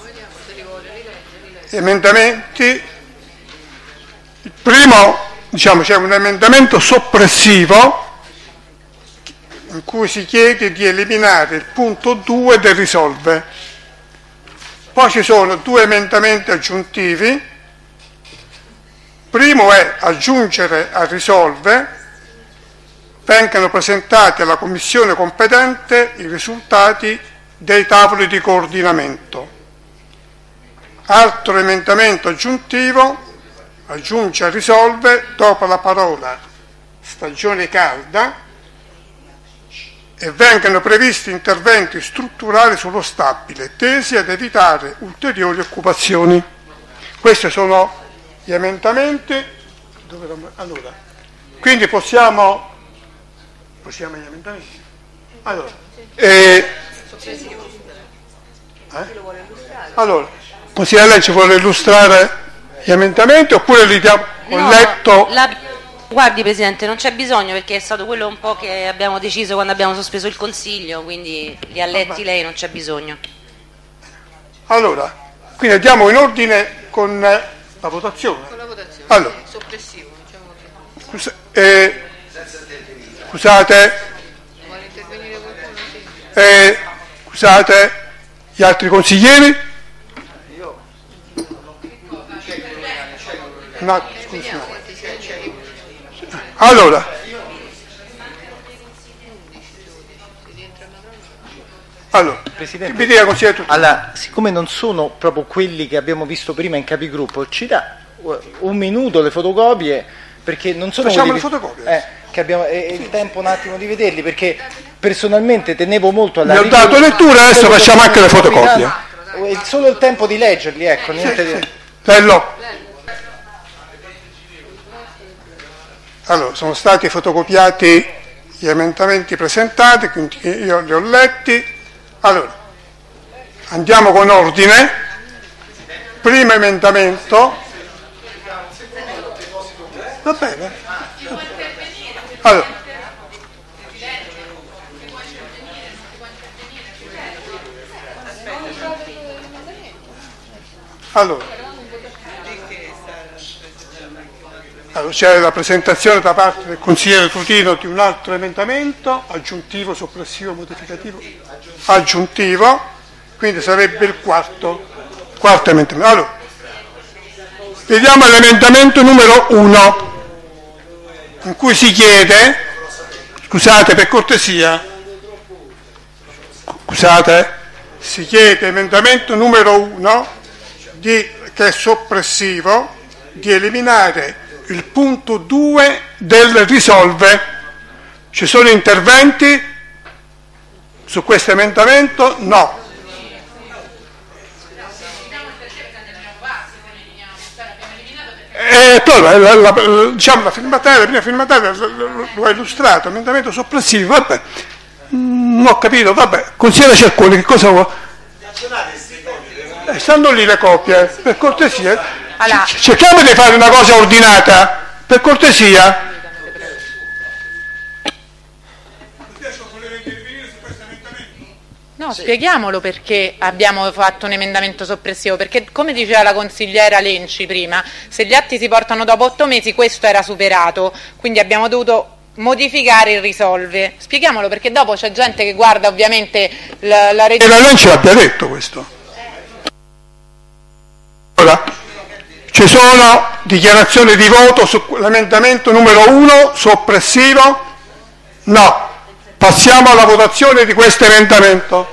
emendamenti. Il primo, diciamo, c'è un emendamento soppressivo in cui si chiede di eliminare il punto due del risolve. Poi ci sono due emendamenti aggiuntivi. Primo è aggiungere a risolve, vengano presentati alla Commissione competente i risultati dei tavoli di coordinamento. Altro emendamento aggiuntivo, aggiunge a risolve dopo la parola stagione calda e vengano previsti interventi strutturali sullo stabile tesi ad evitare ulteriori occupazioni. Questi sono gli emendamenti. Allora, quindi possiamo possiamo gli emendamenti. Allora, eh, eh? allora consigliere, lei ci vuole illustrare gli emendamenti oppure li diamo? Ho No, letto. la- Guardi Presidente, non c'è bisogno perché è stato quello un po' che abbiamo deciso quando abbiamo sospeso il Consiglio, quindi li ha letti lei, non c'è bisogno. Allora, quindi andiamo in ordine con eh, la votazione. Con la votazione, Allora, sì, soppressivo, diciamo che... scusa- eh, scusate, Vuole intervenire qualcuno? Sì. eh, scusate, gli altri consiglieri? No, scusi, no. Allora, allora Presidente, mi dica, consigliere Tutino. allora, siccome non sono proprio quelli che abbiamo visto prima in capigruppo, ci dà uh, un minuto le fotocopie, perché non sono Facciamo quelli le che- fotocopie. eh, che abbiamo, e, e il tempo un attimo di vederli, perché personalmente tenevo molto alla Vi ho riga- dato lettura, adesso quello che facciamo anche le sono fotocopie. capitato, eh, solo il tempo di leggerli, ecco, niente Sì, di... sì. Bello. Allora, sono stati fotocopiati gli emendamenti presentati, quindi io li ho letti. Allora, andiamo con ordine. Primo emendamento. Va bene. Allora. Allora. Allora, c'è la presentazione da parte del consigliere Tutino di un altro emendamento aggiuntivo, soppressivo, modificativo, aggiuntivo, quindi sarebbe il quarto, quarto emendamento. Allora, vediamo l'emendamento numero uno, in cui si chiede, scusate per cortesia, scusate, si chiede emendamento numero uno, di, che è soppressivo, di eliminare il punto due del risolve. Ci sono interventi su questo emendamento? No. Eh, però, la, la, la, diciamo, la firmataria, la prima firmataria lo, lo ha illustrato, emendamento soppressivo, vabbè, non ho capito, vabbè, consigliere Cerconi, che cosa vuoi? Eh, stanno lì le copie, per cortesia. Allora, C- cerchiamo di fare una cosa ordinata, per cortesia. No, spieghiamolo perché abbiamo fatto un emendamento soppressivo, perché come diceva la consigliera Lenci prima, se gli atti si portano dopo otto mesi questo era superato, quindi abbiamo dovuto modificare il risolve. Spieghiamolo perché dopo c'è gente che guarda ovviamente la, la E la Lenci l'abbia detto questo. Allora, ci sono dichiarazioni di voto sull'emendamento numero uno, soppressivo? No. Passiamo alla votazione di questo emendamento.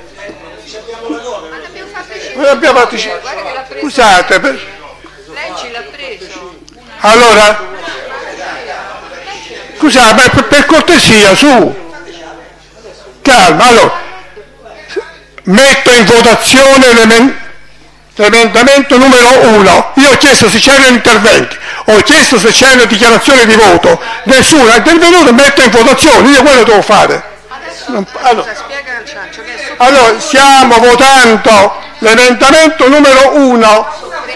Non abbiamo partecipato. Scusate. Per... Lei ce l'ha preso. Allora, scusate, per, per cortesia, su. Calma, allora. Metto in votazione l'emendamento. L'emendamento numero uno, io ho chiesto se c'erano interventi, ho chiesto se c'erano dichiarazioni di voto, nessuno è intervenuto, metto in votazione, io quello devo fare. Non, allora, allora, stiamo votando l'emendamento numero uno.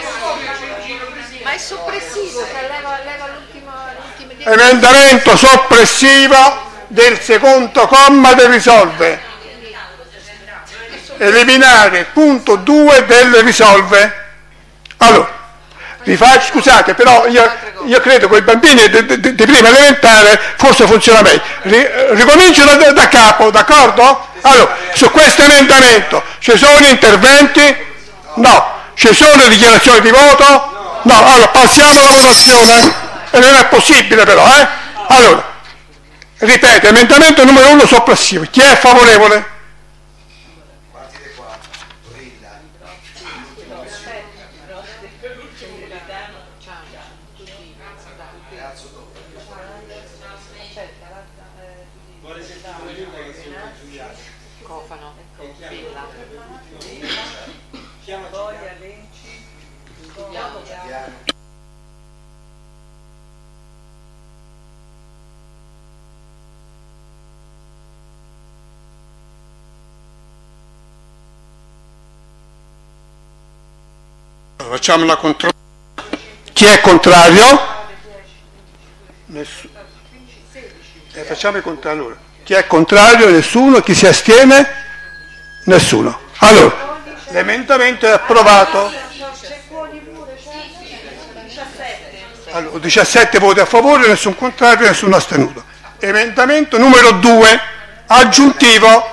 Ma è soppressivo, leva, leva l'ultimo, l'ultimo Emendamento soppressivo del secondo comma del risolve. Eliminare il punto due del risolve. Allora, vi faccio, scusate, però io, io credo che i bambini di, di, di prima elementare forse funziona meglio. Ricomincio da, da capo, d'accordo? Allora, su questo emendamento ci sono interventi? No. Ci sono dichiarazioni di voto? No. Allora, passiamo alla votazione. E non è possibile però, eh? Allora, ripeto, emendamento numero uno soppressivo. Chi è favorevole? Facciamo la controllo. Chi è contrario? Nessuno. Eh, facciamo il contrario allora. Chi è contrario? Nessuno. Chi si astiene? Nessuno. Allora, l'emendamento è approvato. Allora, diciassette voti a favore, nessun contrario, nessun astenuto. Emendamento numero due, aggiuntivo.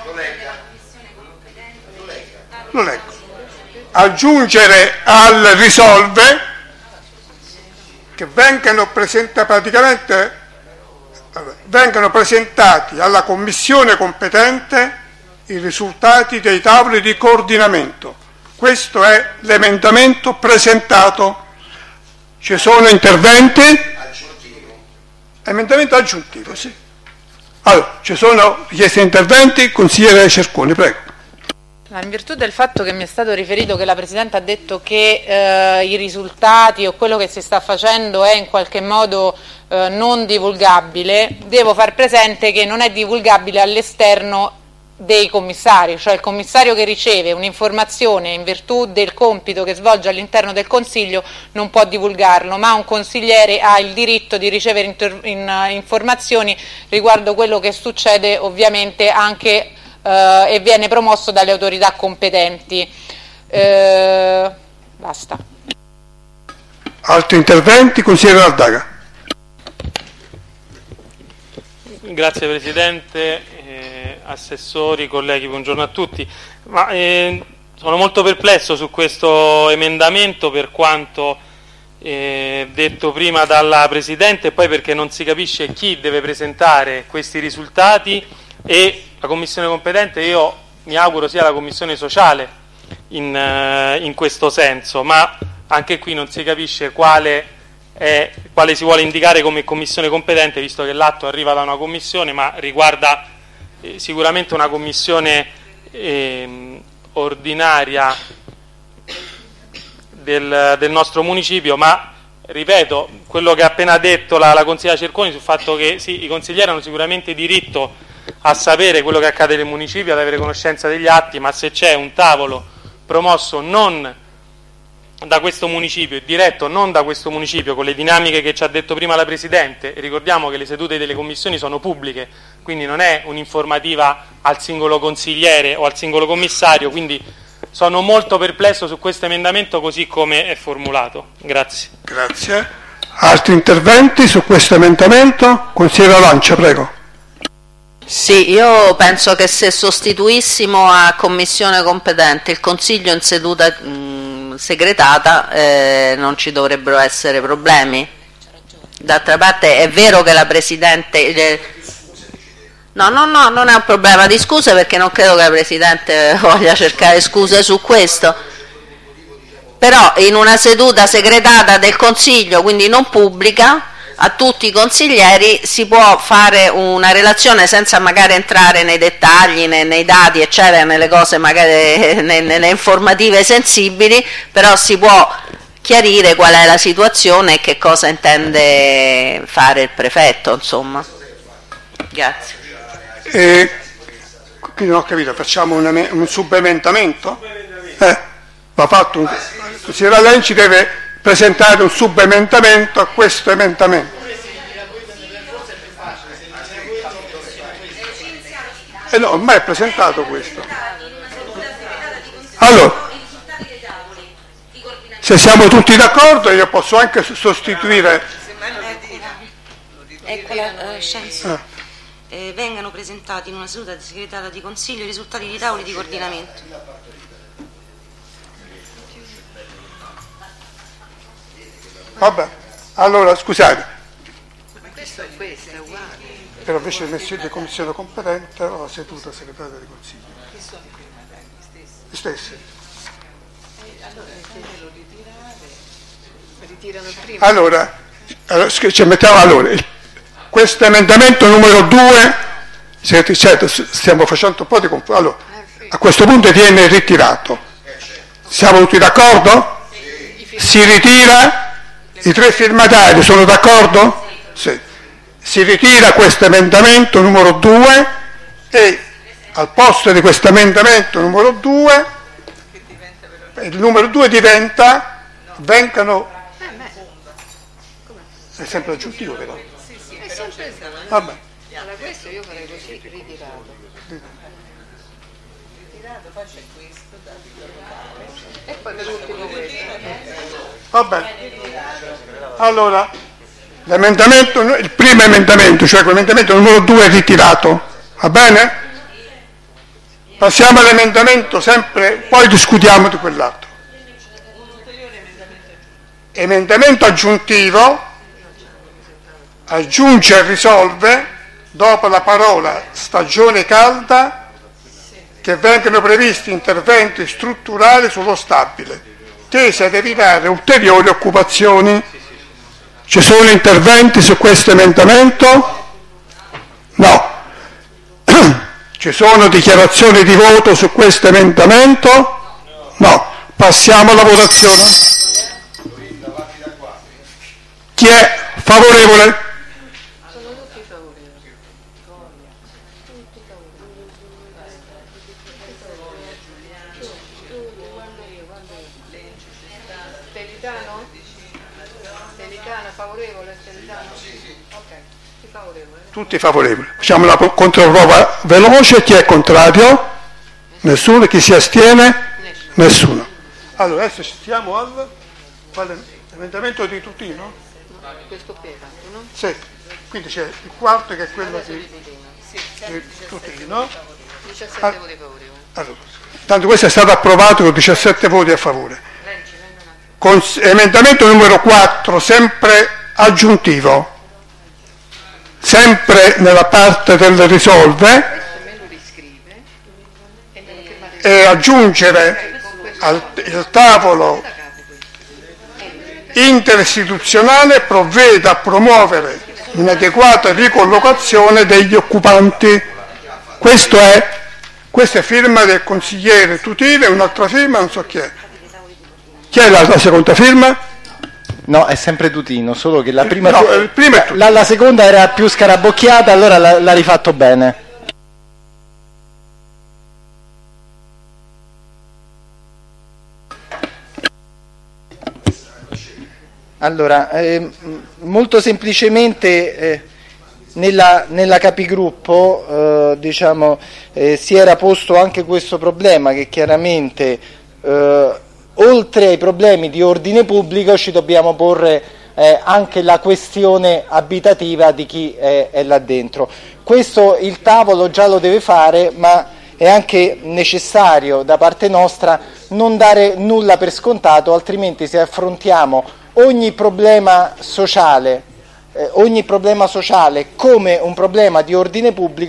Lo leggo. Aggiungere al risolve che vengano presentati praticamente vengano presentati alla commissione competente i risultati dei tavoli di coordinamento. Questo è l'emendamento presentato. Ci sono interventi? Aggiuntivo. Emendamento aggiuntivo, sì. Allora, ci sono richieste di interventi? Consigliere Cerconi, prego. In virtù del fatto che mi è stato riferito che la Presidente ha detto che eh, i risultati o quello che si sta facendo è in qualche modo eh, non divulgabile, devo far presente che non è divulgabile all'esterno dei commissari, cioè il commissario che riceve un'informazione in virtù del compito che svolge all'interno del Consiglio non può divulgarlo, ma un consigliere ha il diritto di ricevere inter- in, uh, informazioni riguardo quello che succede ovviamente anche Uh, e viene promosso dalle autorità competenti. Uh, basta. Altri interventi? Consigliere Aldaga. Grazie Presidente, eh, assessori, colleghi, buongiorno a tutti. Ma, eh, sono molto perplesso su questo emendamento per quanto eh, detto prima dalla Presidente e poi perché non si capisce chi deve presentare questi risultati e la Commissione competente, io mi auguro sia la Commissione sociale in, uh, in questo senso, ma anche qui non si capisce quale, è, quale si vuole indicare come Commissione competente, visto che l'atto arriva da una Commissione, ma riguarda eh, sicuramente una Commissione eh, ordinaria del, del nostro municipio, ma ripeto, quello che ha appena detto la, la consigliera Cerconi sul fatto che sì, i consiglieri hanno sicuramente diritto a sapere quello che accade nel municipio, ad avere conoscenza degli atti, ma se c'è un tavolo promosso non da questo municipio e diretto non da questo municipio con le dinamiche che ci ha detto prima la Presidente, e ricordiamo che le sedute delle commissioni sono pubbliche, quindi non è un'informativa al singolo consigliere o al singolo commissario, quindi sono molto perplesso su questo emendamento così come è formulato. Grazie. Grazie. Altri interventi su questo emendamento? Consigliere Lancia, prego. Sì, io penso che se sostituissimo a commissione competente il Consiglio in seduta mh, segretata eh, non ci dovrebbero essere problemi. D'altra parte è vero che la Presidente... Eh, No, no, no, non è un problema di scuse, perché non credo che la Presidente voglia cercare scuse su questo. Però in una seduta segretata del Consiglio, quindi non pubblica, a tutti i consiglieri si può fare una relazione senza magari entrare nei dettagli, nei, nei dati, eccetera, nelle cose magari nelle, nelle informative sensibili, però si può chiarire qual è la situazione e che cosa intende fare il prefetto, insomma. Grazie. E, quindi non ho capito, facciamo un, un subemendamento? Eh, va fatto un, il consigliere Lenci deve presentare un subemendamento a questo emendamento. E eh no, ormai è presentato questo. Allora, se siamo tutti d'accordo, io posso anche sostituire. Ecco la uh, scienza. Ah. Eh, vengano presentati in una seduta segretata di consiglio i risultati di tavoli di coordinamento. Vabbè, allora scusate. Ma questo è questo, è uguale. Però invece messo di commissione competente o la seduta segretaria di consiglio. Chi sono i firmatari? Gli stessi? Gli stessi. Eh, allora fatelo ritirare. Ritirano il primo. Allora, allora ci mettiamo allora. Il, questo emendamento numero due, certo, stiamo facendo un po' di confusione. Allora, a questo punto viene ritirato. Siamo tutti d'accordo? Si ritira? I tre firmatari sono d'accordo? Sì. Si ritira questo emendamento numero due e al posto di questo emendamento numero due il numero due diventa vengano è sempre aggiuntivo però. È sempre esatto. Vabbè. Allora questo io farei così, ritirato. Ritirato, poi c'è questo da e poi per ultimo questo. Vabbè. Allora, l'emendamento, il primo emendamento, cioè l'emendamento numero due è ritirato, va bene? Passiamo all'emendamento sempre, poi discutiamo di quell'altro. Emendamento aggiuntivo, aggiunge e risolve, dopo la parola stagione calda, che vengano previsti interventi strutturali sullo stabile, tesi ad evitare ulteriori occupazioni. Ci sono interventi su questo emendamento? No. Ci sono dichiarazioni di voto su questo emendamento? No. Passiamo alla votazione. Chi è favorevole? Sono tutti favorevoli. Pelitano? Pelitano favorevole? Pelitano? Ok, chi favorevole? Tutti favorevoli. Facciamo la controprova veloce. Chi è contrario? Nessuno. Chi si astiene? Nessuno. Allora, adesso stiamo al quale, emendamento di Tutino? Questo pera, no? Sì. Quindi c'è il quarto che è quello di, di Tutino. diciassette All- voti favorevoli. Allora, tanto questo è stato approvato con diciassette voti a favore. Con, emendamento numero quattro, sempre aggiuntivo. Sempre nella parte del risolve e aggiungere al il tavolo interistituzionale provveda a promuovere un'adeguata ricollocazione degli occupanti. Questo è, questa è firma del consigliere Tutino e un'altra firma non so chi è. Chi è la, la seconda firma? No, è sempre Tutino, solo che la prima, no, il primo è la, la seconda era più scarabocchiata, allora l'ha, l'ha rifatto bene. Allora, eh, molto semplicemente eh, nella, nella capigruppo eh, diciamo, eh, si era posto anche questo problema che chiaramente eh, oltre ai problemi di ordine pubblico ci dobbiamo porre eh, anche la questione abitativa di chi è, è là dentro. Questo il tavolo già lo deve fare, ma è anche necessario da parte nostra non dare nulla per scontato, altrimenti se affrontiamo ogni problema sociale, eh, ogni problema sociale come un problema di ordine pubblico,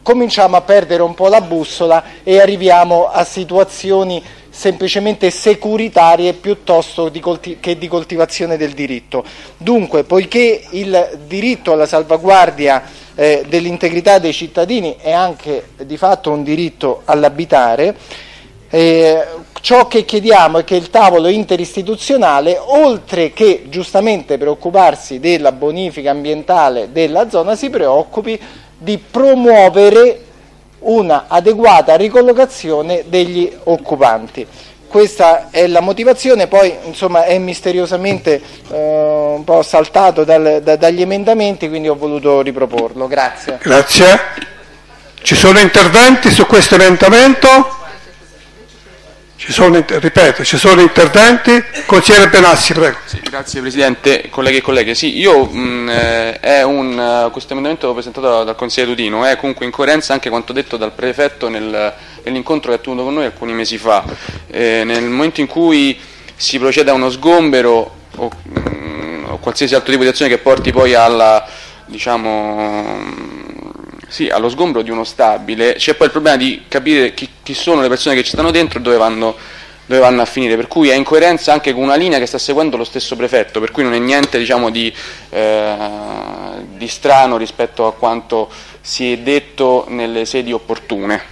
cominciamo a perdere un po' la bussola e arriviamo a situazioni semplicemente securitarie piuttosto di colti- che di coltivazione del diritto. Dunque, poiché il diritto alla salvaguardia eh, dell'integrità dei cittadini è anche di fatto un diritto all'abitare, eh, ciò che chiediamo è che il tavolo interistituzionale, oltre che giustamente preoccuparsi della bonifica ambientale della zona, si preoccupi di promuovere una adeguata ricollocazione degli occupanti. Questa è la motivazione, poi insomma è misteriosamente eh, un po' saltato dal, da, dagli emendamenti, quindi ho voluto riproporlo. Grazie. Grazie. Ci sono interventi su questo emendamento? Ci sono, ripeto, ci sono interventi? Consigliere Benassi, prego. Sì, grazie Presidente, colleghi e colleghe. Sì, io mh, eh, è un, uh, questo emendamento presentato dal consigliere Tutino è comunque in coerenza anche quanto detto dal prefetto nel, nell'incontro che ha tenuto con noi alcuni mesi fa. Eh, nel momento in cui si procede a uno sgombero o, mh, o qualsiasi altro tipo di azione che porti poi alla, diciamo, sì, allo sgombero di uno stabile, c'è poi il problema di capire chi, chi sono le persone che ci stanno dentro e dove vanno, dove vanno a finire, per cui è in coerenza anche con una linea che sta seguendo lo stesso prefetto, per cui non è niente, diciamo, di, eh, di strano rispetto a quanto si è detto nelle sedi opportune.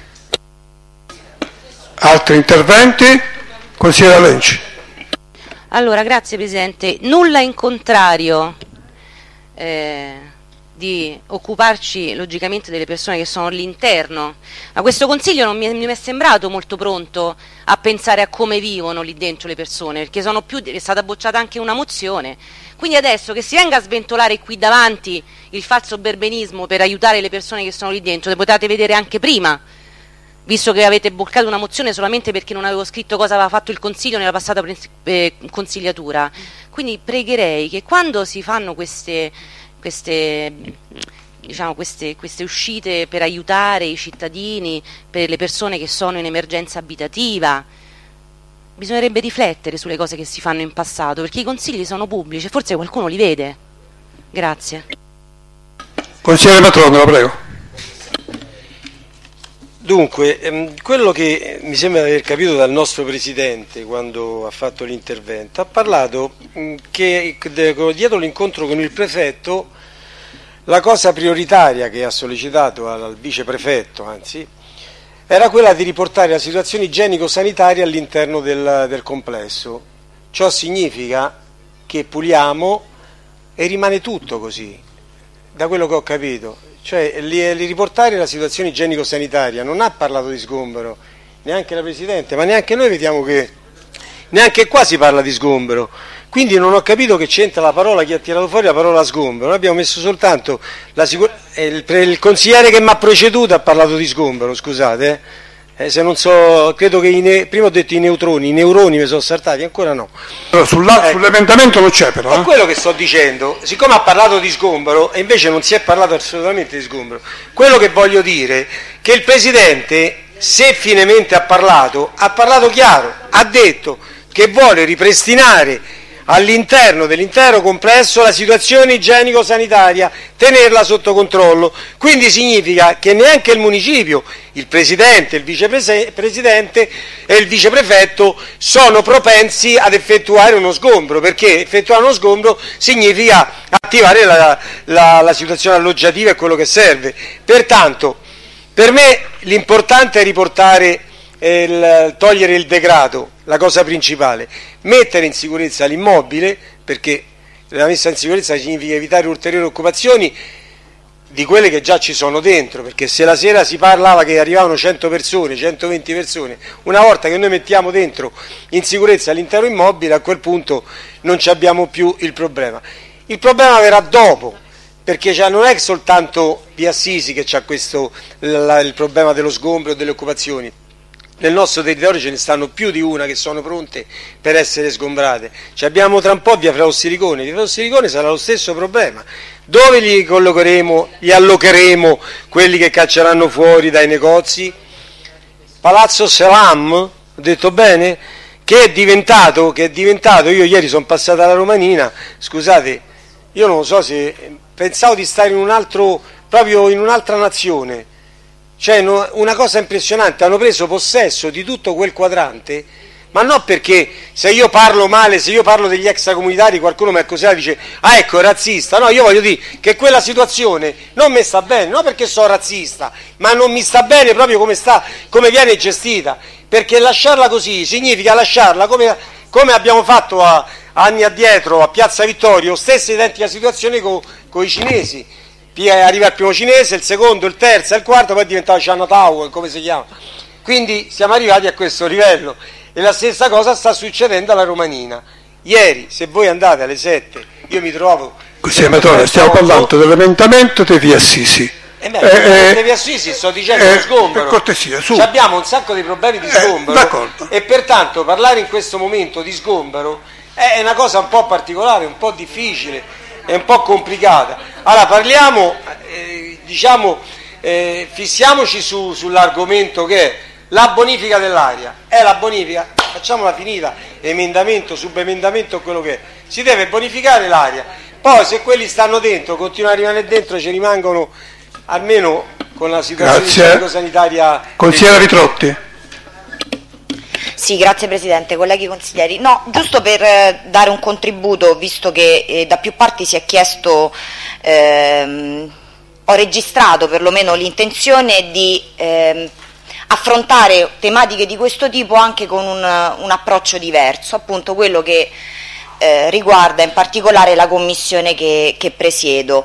Altri interventi? Consigliere Lenci. Allora, grazie Presidente. Nulla in contrario eh, di occuparci logicamente delle persone che sono all'interno, ma questo Consiglio non mi è, mi è sembrato molto pronto a pensare a come vivono lì dentro le persone, perché sono più, è stata bocciata anche una mozione, quindi adesso che si venga a sventolare qui davanti il falso berbenismo per aiutare le persone che sono lì dentro, le potete vedere anche prima, visto che avete boccato una mozione solamente perché non avevo scritto cosa aveva fatto il Consiglio nella passata eh, consigliatura. Quindi pregherei che quando si fanno queste queste, diciamo, queste, queste uscite per aiutare i cittadini, per le persone che sono in emergenza abitativa, bisognerebbe riflettere sulle cose che si fanno in passato, perché i consigli sono pubblici e forse qualcuno li vede. Grazie. Consigliere Matrono, la prego. Dunque, ehm, quello che mi sembra di aver capito dal nostro Presidente quando ha fatto l'intervento, ha parlato mh, che de, dietro l'incontro con il Prefetto la cosa prioritaria che ha sollecitato al, al Viceprefetto, anzi, era quella di riportare la situazione igienico-sanitaria all'interno del, del complesso. Ciò significa che puliamo e rimane tutto così, da quello che ho capito. Cioè, li, li riportare la situazione igienico-sanitaria, non ha parlato di sgombero, neanche la Presidente, ma neanche noi vediamo che, neanche qua si parla di sgombero, quindi non ho capito che c'entra la parola, chi ha tirato fuori la parola sgombero, noi abbiamo messo soltanto, la sicur- eh, il, il consigliere che mi ha preceduto ha parlato di sgombero, scusate, eh. Eh, se non so, credo che i ne- prima ho detto i neutroni, i neuroni mi sono saltati, ancora no. Allora, sulla, ecco. Sull'emendamento non c'è però. È eh? quello che sto dicendo, siccome ha parlato di sgombero e invece non si è parlato assolutamente di sgombero, quello che voglio dire è che il Presidente, se finemente ha parlato, ha parlato chiaro, ha detto che vuole ripristinare all'interno dell'intero complesso la situazione igienico-sanitaria, tenerla sotto controllo, quindi significa che neanche il municipio, il Presidente, il Vicepresidente e il Viceprefetto sono propensi ad effettuare uno sgombro, perché effettuare uno sgombro significa attivare la, la, la situazione alloggiativa e quello che serve. Pertanto, per me l'importante è riportare Il, togliere il degrado, la cosa principale, mettere in sicurezza l'immobile, perché la messa in sicurezza significa evitare ulteriori occupazioni di quelle che già ci sono dentro, perché se la sera si parlava che arrivavano cento persone, centoventi persone, una volta che noi mettiamo dentro in sicurezza l'intero immobile, a quel punto non ci abbiamo più il problema. Il problema verrà dopo, perché cioè, non è soltanto Via Assisi che c'ha questo la, il problema dello sgombero e delle occupazioni. Nel nostro territorio ce ne stanno più di una che sono pronte per essere sgombrate. Ci abbiamo tra un po' via Fraustilicone, via Fraustilicone sarà lo stesso problema. Dove li collocheremo, li allocheremo quelli che cacceranno fuori dai negozi? Palazzo Selam, ho detto bene? Che è diventato, che è diventato, io ieri sono passato alla Romanina, scusate, io non so se, pensavo di stare in un altro, proprio in un'altra nazione. Cioè no, una cosa impressionante, hanno preso possesso di tutto quel quadrante, ma non perché se io parlo male, se io parlo degli extracomunitari, qualcuno mi accusa e dice ah ecco è razzista. No, io voglio dire che quella situazione non mi sta bene, non perché sono razzista, ma non mi sta bene proprio come sta, come viene gestita, perché lasciarla così significa lasciarla come, come abbiamo fatto a, anni addietro a Piazza Vittorio, stessa identica situazione con i cinesi. Arriva il primo cinese, il secondo, il terzo, il quarto, poi diventava Chinatown, come si chiama. Quindi siamo arrivati a questo livello. E la stessa cosa sta succedendo alla Romanina. Ieri, se voi andate alle sette, io mi trovo... Senatore, stiamo parlando dell'emendamento dei Via Assisi. Eh beh, eh, Via Assisi sto dicendo eh, sgombero. Per cortesia, su. Abbiamo un sacco di problemi di sgombero eh, e pertanto parlare in questo momento di sgombero è una cosa un po' particolare, un po' difficile, è un po' complicata. Allora parliamo, eh, diciamo, eh, fissiamoci su, sull'argomento che è la bonifica dell'aria. È la bonifica, facciamola finita, emendamento, subemendamento, quello che è. Si deve bonificare l'aria. Poi se quelli stanno dentro, continuano a rimanere dentro, ci rimangono almeno con la situazione sanitaria. Consigliere Ritrotti. Sì, grazie Presidente, colleghi consiglieri. No, giusto per eh, dare un contributo, visto che eh, da più parti si è chiesto, ehm, ho registrato perlomeno l'intenzione di ehm, affrontare tematiche di questo tipo anche con un, un approccio diverso, appunto quello che eh, riguarda in particolare la commissione che, che presiedo.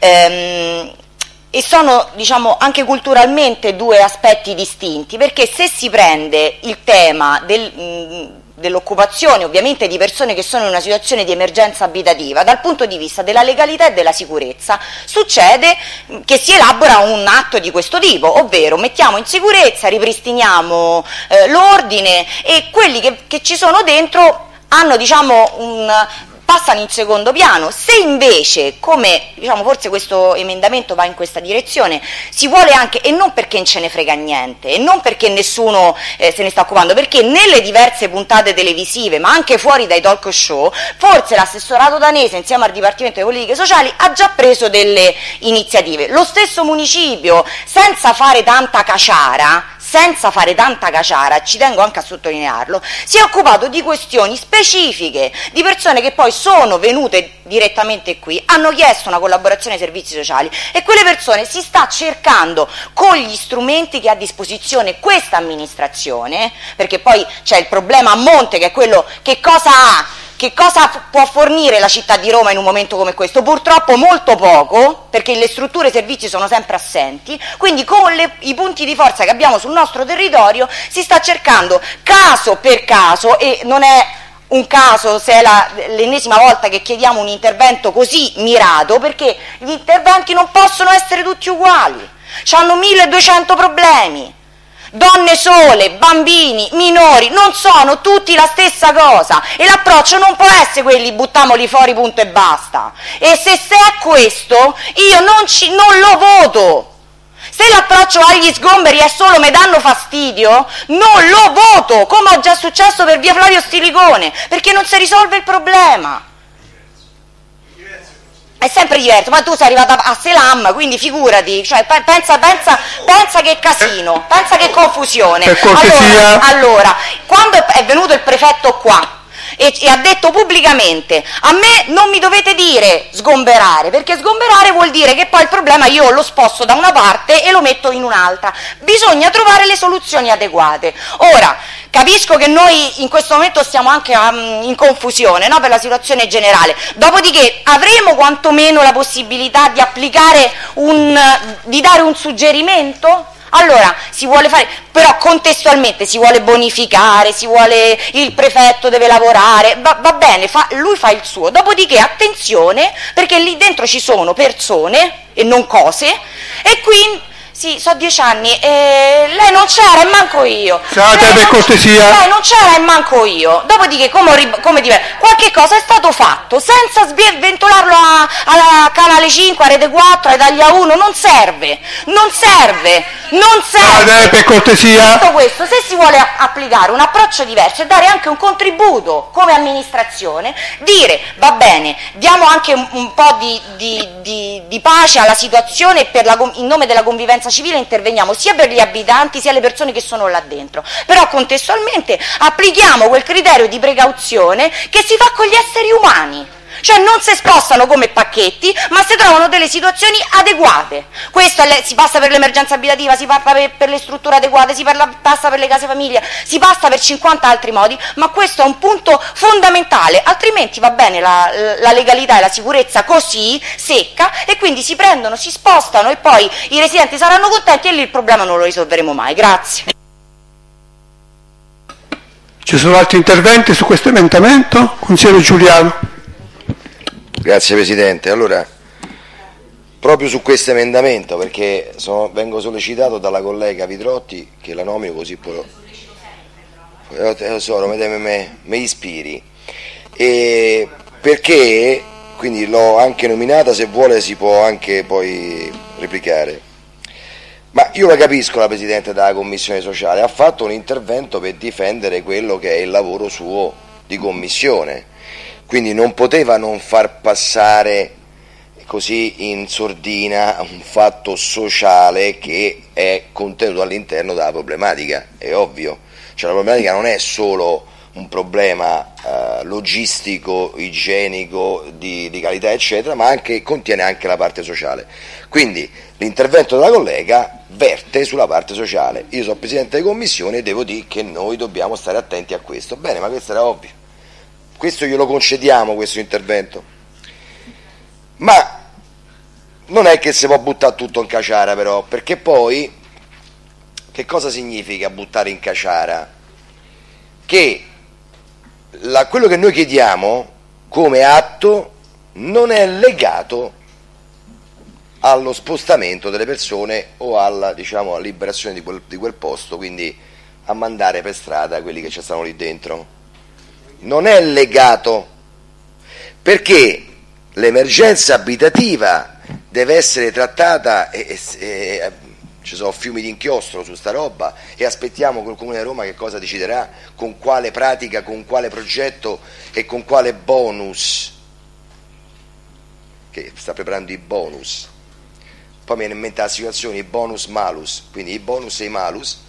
Ehm, E sono, diciamo, anche culturalmente due aspetti distinti, perché se si prende il tema del, mh, dell'occupazione ovviamente di persone che sono in una situazione di emergenza abitativa, dal punto di vista della legalità e della sicurezza, succede che si elabora un atto di questo tipo, ovvero mettiamo in sicurezza, ripristiniamo eh, l'ordine e quelli che, che ci sono dentro hanno, diciamo, un... passano in secondo piano. Se invece, come diciamo forse questo emendamento va in questa direzione, si vuole anche, e non perché non ce ne frega niente, e non perché nessuno eh, se ne sta occupando, perché nelle diverse puntate televisive, ma anche fuori dai talk show, forse l'assessorato danese insieme al Dipartimento delle Politiche Sociali ha già preso delle iniziative. Lo stesso municipio, senza fare tanta caciara, senza fare tanta caciara, ci tengo anche a sottolinearlo, si è occupato di questioni specifiche, di persone che poi sono venute direttamente qui, hanno chiesto una collaborazione ai servizi sociali e quelle persone si sta cercando con gli strumenti che ha a disposizione questa amministrazione, perché poi c'è il problema a monte che è quello che cosa ha, che cosa può fornire la città di Roma in un momento come questo? Purtroppo molto poco, perché le strutture e i servizi sono sempre assenti, quindi con le, i punti di forza che abbiamo sul nostro territorio si sta cercando caso per caso, e non è un caso se è la, l'ennesima volta che chiediamo un intervento così mirato, perché gli interventi non possono essere tutti uguali, hanno milleduecento problemi. Donne sole, bambini, minori, non sono tutti la stessa cosa e l'approccio non può essere quelli buttamoli fuori punto e basta. E se, se è questo io non, ci, non lo voto. Se l'approccio agli sgomberi è solo me danno fastidio, non lo voto, come è già successo per via Flavio Stilicone, perché non si risolve il problema. È sempre diverso, ma tu sei arrivata a Selam, quindi figurati, cioè, pensa, pensa, pensa che casino, pensa che confusione. Allora, allora, quando è venuto il prefetto qua e, e ha detto pubblicamente a me non mi dovete dire sgomberare, perché sgomberare vuol dire che poi il problema io lo sposto da una parte e lo metto in un'altra, bisogna trovare le soluzioni adeguate. Ora, capisco che noi in questo momento stiamo anche um, in confusione, no, per la situazione generale, dopodiché avremo quantomeno la possibilità di applicare un, di dare un suggerimento? Allora, si vuole fare, però contestualmente si vuole bonificare, si vuole, il prefetto deve lavorare, va, va bene, fa, lui fa il suo, dopodiché attenzione, perché lì dentro ci sono persone e non cose, e quindi... Sì, so dieci anni, e lei non c'era e manco io. Lei, per cortesia. Lei non c'era e manco io. Dopodiché, come, come dire, qualche cosa è stato fatto senza sventolarlo alla Canale cinque, a Rete quattro, a Italia uno. Non serve, non serve, non serve. Lei, per cortesia. Tutto questo, se si vuole applicare un approccio diverso e dare anche un contributo come amministrazione, dire va bene, diamo anche un, un po' di, di, di, di pace alla situazione per la, in nome della convivenza protezione civile interveniamo sia per gli abitanti sia le persone che sono là dentro, però contestualmente applichiamo quel criterio di precauzione che si fa con gli esseri umani. Cioè non si spostano come pacchetti, ma si trovano delle situazioni adeguate. Questo è, si passa per l'emergenza abitativa, si passa per, per le strutture adeguate, si parla, passa per le case famiglia, si passa per cinquanta altri modi, ma questo è un punto fondamentale, altrimenti va bene la, la legalità e la sicurezza così, secca, e quindi si prendono, si spostano e poi i residenti saranno contenti e lì il problema non lo risolveremo mai. Grazie. Ci sono altri interventi su questo emendamento? Consigliere Giuliano. Grazie Presidente. Allora, proprio su questo emendamento, perché sono, vengo sollecitato dalla collega Vitrotti, che la nomino così poi lo, eh, lo so, me, me, me ispiri, e perché quindi l'ho anche nominata, se vuole si può anche poi replicare. Ma io la capisco, la Presidente della Commissione Sociale, ha fatto un intervento per difendere quello che è il lavoro suo di Commissione, quindi non poteva non far passare così in sordina un fatto sociale che è contenuto all'interno della problematica, è ovvio. Cioè la problematica non è solo un problema eh, logistico, igienico, di, di qualità eccetera, ma anche, contiene anche la parte sociale. Quindi l'intervento della collega verte sulla parte sociale. Io sono Presidente di Commissione e devo dire che noi dobbiamo stare attenti a questo. Bene, ma questo era ovvio. Questo glielo concediamo, questo intervento. Ma non è che si può buttare tutto in caciara però, perché poi che cosa significa buttare in caciara? Che la, quello che noi chiediamo come atto non è legato allo spostamento delle persone o alla, diciamo, alla liberazione di quel, di quel posto, quindi a mandare per strada quelli che ci stanno lì dentro. Non è legato, perché l'emergenza abitativa deve essere trattata e, e, e ci sono fiumi di inchiostro su sta roba e aspettiamo che il Comune di Roma che cosa deciderà, con quale pratica, con quale progetto e con quale bonus, che sta preparando i bonus. Poi mi viene in mente la situazione, i bonus malus, quindi i bonus e i malus,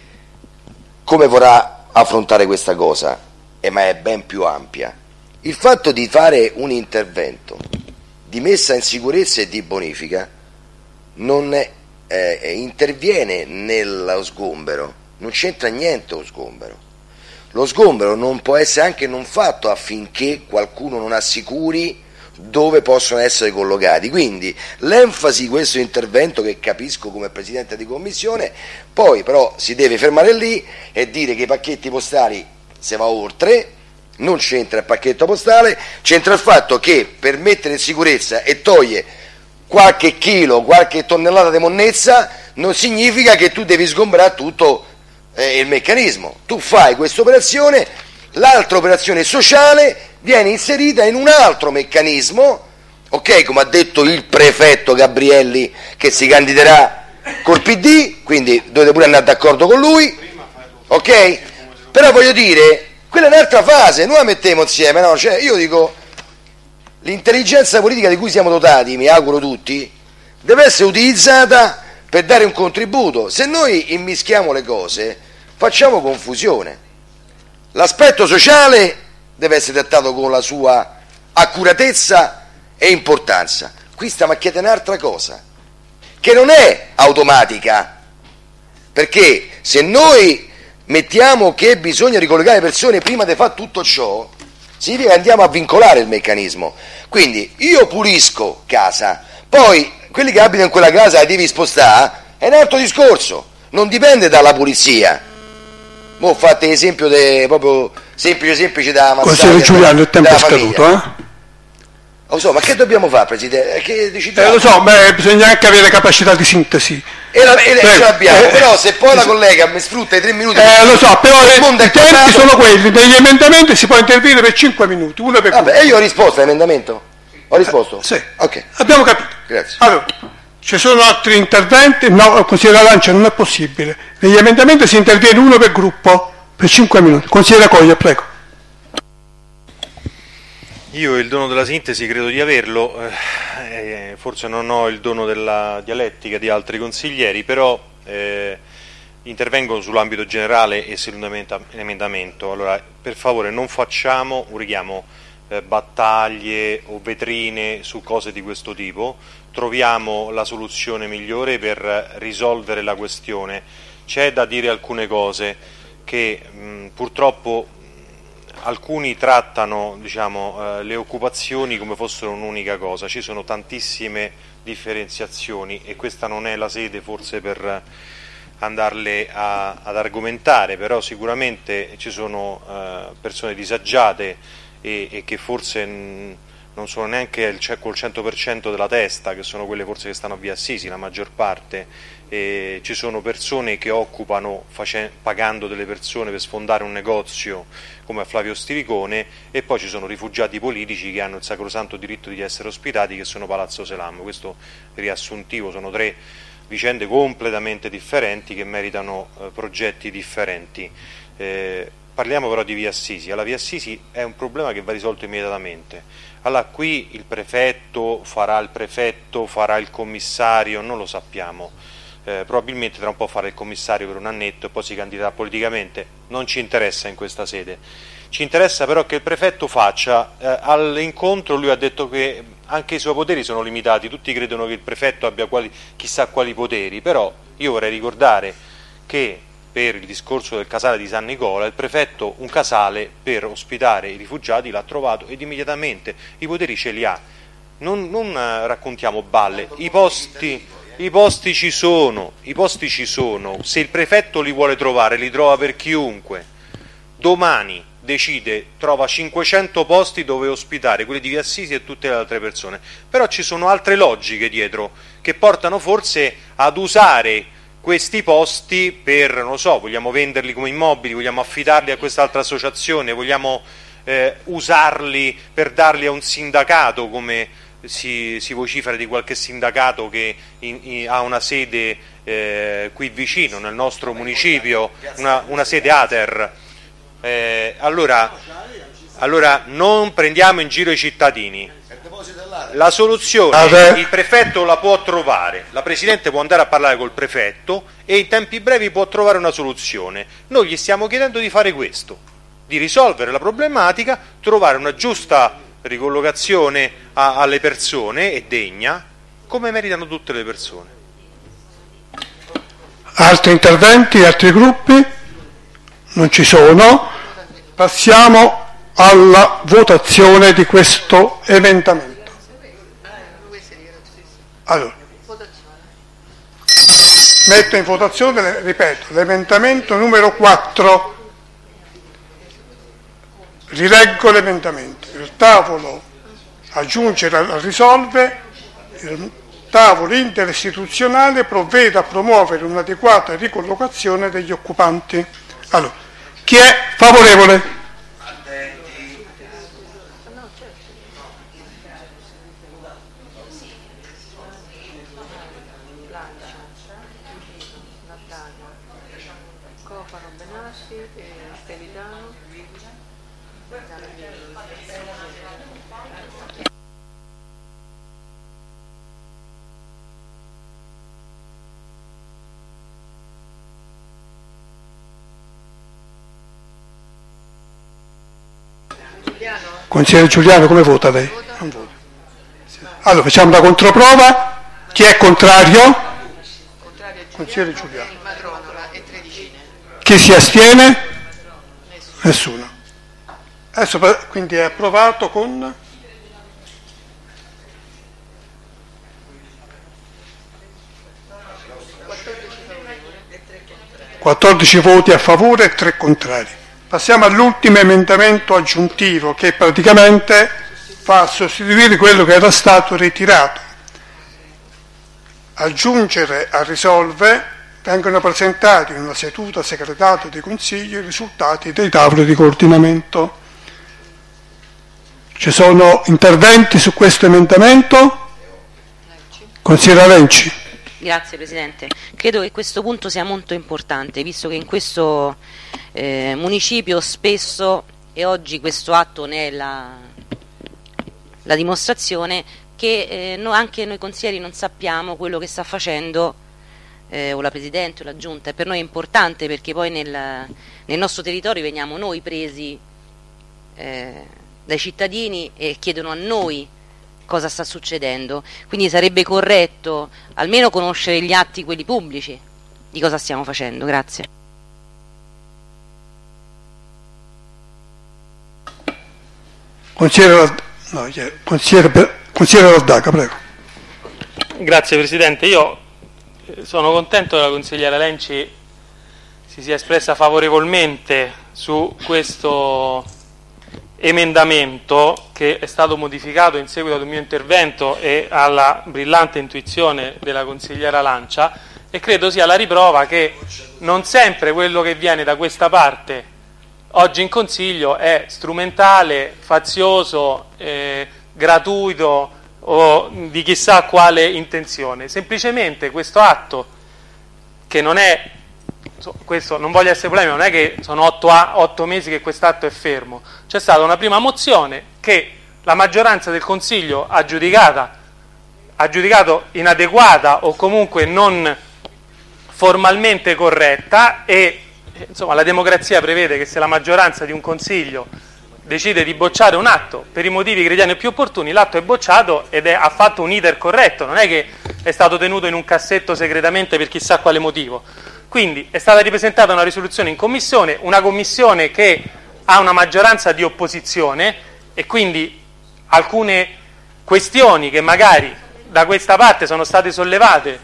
come vorrà affrontare questa cosa? Eh, ma è ben più ampia. Il fatto di fare un intervento di messa in sicurezza e di bonifica non è, eh, interviene nello sgombero, non c'entra niente lo sgombero. Lo sgombero non può essere anche non fatto affinché qualcuno non assicuri dove possono essere collocati. Quindi l'enfasi di questo intervento, che capisco come Presidente di Commissione, poi però si deve fermare lì e dire che i pacchetti postali se va oltre, non c'entra il pacchetto postale, c'entra il fatto che per mettere in sicurezza e toglie qualche chilo, qualche tonnellata di monnezza, non significa che tu devi sgombrare tutto eh, il meccanismo. Tu fai questa operazione, l'altra operazione sociale viene inserita in un altro meccanismo, ok, come ha detto il prefetto Gabrielli che si candiderà col P D, quindi dovete pure andare d'accordo con lui, ok? Però voglio dire, quella è un'altra fase, noi la mettiamo insieme, no? Cioè, io dico, l'intelligenza politica di cui siamo dotati, mi auguro tutti, deve essere utilizzata per dare un contributo. Se noi immischiamo le cose, facciamo confusione. L'aspetto sociale deve essere trattato con la sua accuratezza e importanza. Qui stiamo a chiedere un'altra cosa, che non è automatica, perché se noi mettiamo che bisogna ricollocare le persone prima di fare tutto ciò, significa che andiamo a vincolare il meccanismo. Quindi io pulisco casa, poi quelli che abitano in quella casa la devi spostare, è un altro discorso, non dipende dalla pulizia. Mo fate esempio de, proprio semplice semplice da Mazzaglia. Consigliere Giuliano, il tempo è scaduto, eh? Lo so, ma che dobbiamo fare, Presidente? Che eh, lo so, beh, bisogna anche avere capacità di sintesi. E, la, e Prego. ce l'abbiamo, Eh, però se poi eh, la collega mi sfrutta i tre minuti... Eh, lo so, però il mondo i è tempi quadrato. sono quelli, negli emendamenti si può intervenire per cinque minuti, uno per Vabbè, e io ho risposto all'emendamento? Ho risposto? Eh, sì, ok. Abbiamo capito. Grazie. Allora, ci sono altri interventi? No, consigliere Lancia, non è possibile. Negli emendamenti si interviene uno per gruppo, per cinque minuti. Consigliere Coglia, prego. Io il dono della sintesi credo di averlo, eh, forse non ho il dono della dialettica di altri consiglieri, però eh, intervengo sull'ambito generale e sull'emendamento. Allora, per favore non facciamo un richiamo eh, battaglie o vetrine su cose di questo tipo, troviamo la soluzione migliore per risolvere la questione. C'è da dire alcune cose che mh, purtroppo alcuni trattano, diciamo, eh, le occupazioni come fossero un'unica cosa. Ci sono tantissime differenziazioni e questa non è la sede forse per andarle a, ad argomentare, però sicuramente ci sono eh, persone disagiate e, e che forse n, non sono neanche il, col cento per cento della testa, che sono quelle forse che stanno a Via Assisi, la maggior parte. E ci sono persone che occupano face, pagando delle persone per sfondare un negozio come a Flavio Stivicone, e poi ci sono rifugiati politici che hanno il sacrosanto diritto di essere ospitati, che sono Palazzo Selam. Questo riassuntivo, sono tre vicende completamente differenti che meritano eh, progetti differenti. Eh, parliamo però di Via Assisi. Alla Via Assisi è un problema che va risolto immediatamente. Allora, qui il prefetto farà il prefetto, farà il commissario, non lo sappiamo. Eh, probabilmente tra un po' farà il commissario per un annetto e poi si candiderà politicamente. Non ci interessa in questa sede. Ci interessa però che il prefetto faccia, eh, all'incontro lui ha detto che anche i suoi poteri sono limitati, tutti credono che il prefetto abbia quali, chissà quali poteri, però io vorrei ricordare che per il discorso del casale di San Nicola il prefetto un casale per ospitare i rifugiati l'ha trovato ed immediatamente i poteri ce li ha. Non, non raccontiamo balle, i posti... I posti ci sono, i posti ci sono, se il prefetto li vuole trovare, li trova per chiunque. Domani decide, trova cinquecento posti dove ospitare, quelli di Via Assisi e tutte le altre persone. Però ci sono altre logiche dietro, che portano forse ad usare questi posti per, non lo so, vogliamo venderli come immobili, vogliamo affidarli a quest'altra associazione, vogliamo eh, usarli per darli a un sindacato come... Si, si vocifera di qualche sindacato che in, in, ha una sede eh, qui vicino nel nostro municipio, una, una sede Ater. Eh, allora, allora non prendiamo in giro i cittadini. La soluzione il prefetto la può trovare, la Presidente può andare a parlare col prefetto e in tempi brevi può trovare una soluzione. Noi gli stiamo chiedendo di fare questo, di risolvere la problematica, trovare una giusta ricollocazione a, alle persone e degna, come meritano tutte le persone. Altri interventi, altri gruppi? Non ci sono. Passiamo alla votazione di questo emendamento. Allora, metto in votazione, ripeto, l'emendamento numero quattro. Rileggo l'emendamento. Il tavolo aggiungere risolve, il tavolo interistituzionale provvede a promuovere un'adeguata ricollocazione degli occupanti. Allora, chi è favorevole? Consigliere Giuliano, come vota lei? Non vota. Allora facciamo la controprova. Chi è contrario? Consigliere Giuliano. Chi si astiene? Nessuno. Adesso quindi è approvato con quattordici voti a favore e tre contrari. Passiamo all'ultimo emendamento aggiuntivo che praticamente fa sostituire quello che era stato ritirato. Aggiungere a risolve vengono presentati in una seduta segretaria di consiglio i risultati dei tavoli di coordinamento. Ci sono interventi su questo emendamento? Consigliere Lenci. Grazie Presidente. Credo che questo punto sia molto importante, visto che in questo eh, municipio spesso, e oggi questo atto ne è la, la dimostrazione che eh, no, anche noi consiglieri non sappiamo quello che sta facendo eh, o la Presidente o la Giunta, e per noi è importante perché poi nel, nel nostro territorio veniamo noi presi eh, dai cittadini e chiedono a noi cosa sta succedendo, quindi sarebbe corretto almeno conoscere gli atti, quelli pubblici, di cosa stiamo facendo. Grazie. Consigliere, no, consigliere, consigliere Laddaca, prego. Grazie Presidente, io sono contento che la consigliera Lenci si sia espressa favorevolmente su questo emendamento che è stato modificato in seguito ad un mio intervento e alla brillante intuizione della consigliera Lancia, e credo sia la riprova che non sempre quello che viene da questa parte oggi in Consiglio è strumentale, fazioso, eh, gratuito o di chissà quale intenzione. Semplicemente questo atto, che non è, questo non voglio essere polemico, non è che sono otto, otto mesi che quest'atto è fermo, c'è stata una prima mozione che la maggioranza del Consiglio ha giudicata, ha giudicato inadeguata o comunque non formalmente corretta, e insomma la democrazia prevede che se la maggioranza di un Consiglio decide di bocciare un atto per i motivi che ritiene più opportuni, l'atto è bocciato ed è, ha fatto un iter corretto, non è che è stato tenuto in un cassetto segretamente per chissà quale motivo. Quindi è stata ripresentata una risoluzione in commissione, una commissione che ha una maggioranza di opposizione, e quindi alcune questioni che magari da questa parte sono state sollevate.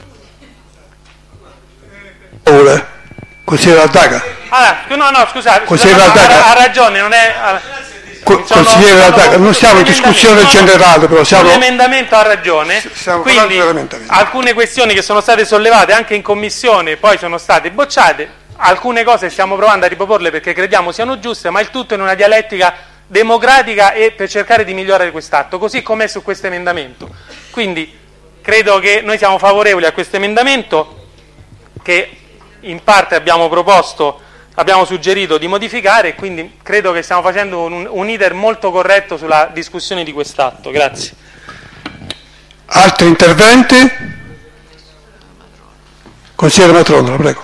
Consigliere Laddaca. Ah, no, no, scusate, Consigliere scusate, Laddaca. ha, ha ragione, non è... Co- consigliere Laddaca, non siamo in discussione generale, però siamo... L'emendamento ha ragione, quindi alcune questioni che sono state sollevate anche in commissione poi sono state bocciate, alcune cose stiamo provando a riproporle perché crediamo siano giuste, ma il tutto in una dialettica democratica e per cercare di migliorare quest'atto, così com'è su questo emendamento. Quindi credo che noi siamo favorevoli a questo emendamento, che in parte abbiamo proposto, abbiamo suggerito di modificare, e quindi credo che stiamo facendo un, un iter molto corretto sulla discussione di quest'atto. Grazie. Altri interventi? Consigliere Matrono, prego.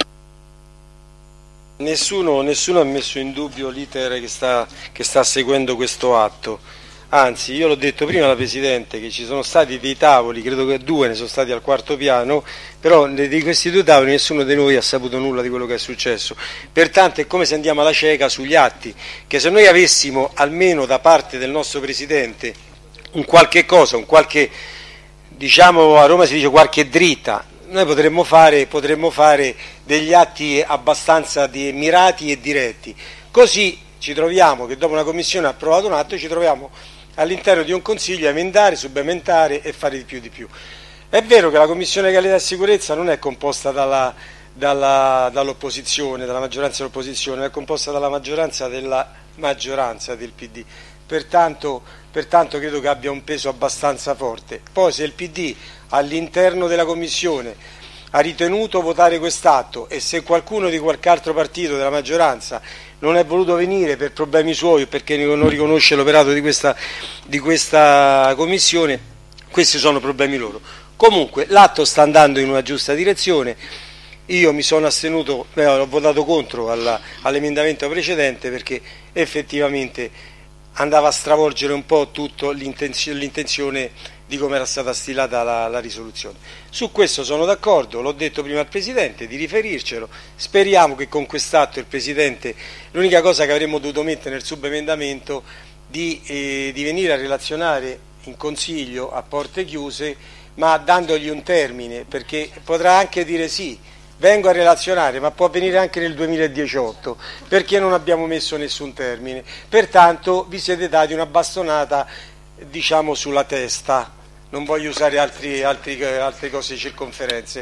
Nessuno, nessuno ha messo in dubbio l'iter che sta, che sta seguendo questo atto. Anzi, io l'ho detto prima alla Presidente che ci sono stati dei tavoli, credo che due ne sono stati al quarto piano, però di questi due tavoli nessuno di noi ha saputo nulla di quello che è successo. Pertanto è come se andiamo alla cieca sugli atti, che se noi avessimo almeno da parte del nostro Presidente un qualche cosa, un qualche, diciamo a Roma si dice qualche dritta, noi potremmo fare, potremmo fare degli atti abbastanza di, mirati e diretti. Così ci troviamo che dopo una commissione ha approvato un atto, ci troviamo all'interno di un consiglio a emendare, subemendare e fare di più di più. È vero che la Commissione Legalità e Sicurezza non è composta dalla, dalla, dall'opposizione, dalla maggioranza dell'opposizione, è composta dalla maggioranza della maggioranza del P D, pertanto, pertanto credo che abbia un peso abbastanza forte. Poi se il P D all'interno della Commissione ha ritenuto votare quest'atto e se qualcuno di qualche altro partito della maggioranza non è voluto venire per problemi suoi o perché non riconosce l'operato di questa, di questa commissione, questi sono problemi loro. Comunque l'atto sta andando in una giusta direzione, io mi sono astenuto, eh, ho votato contro alla, all'emendamento precedente perché effettivamente andava a stravolgere un po' tutto l'intenzio, l'intenzione di come era stata stilata la, la risoluzione. Su questo sono d'accordo, l'ho detto prima al Presidente, di riferircelo, speriamo che con quest'atto il Presidente, l'unica cosa che avremmo dovuto mettere nel subemendamento, di, eh, di venire a relazionare in Consiglio a porte chiuse, ma dandogli un termine, perché potrà anche dire sì, vengo a relazionare, ma può avvenire anche nel duemiladiciotto, perché non abbiamo messo nessun termine, pertanto vi siete dati una bastonata, diciamo, sulla testa. Non voglio usare altri, altri, altre cose, circonferenze,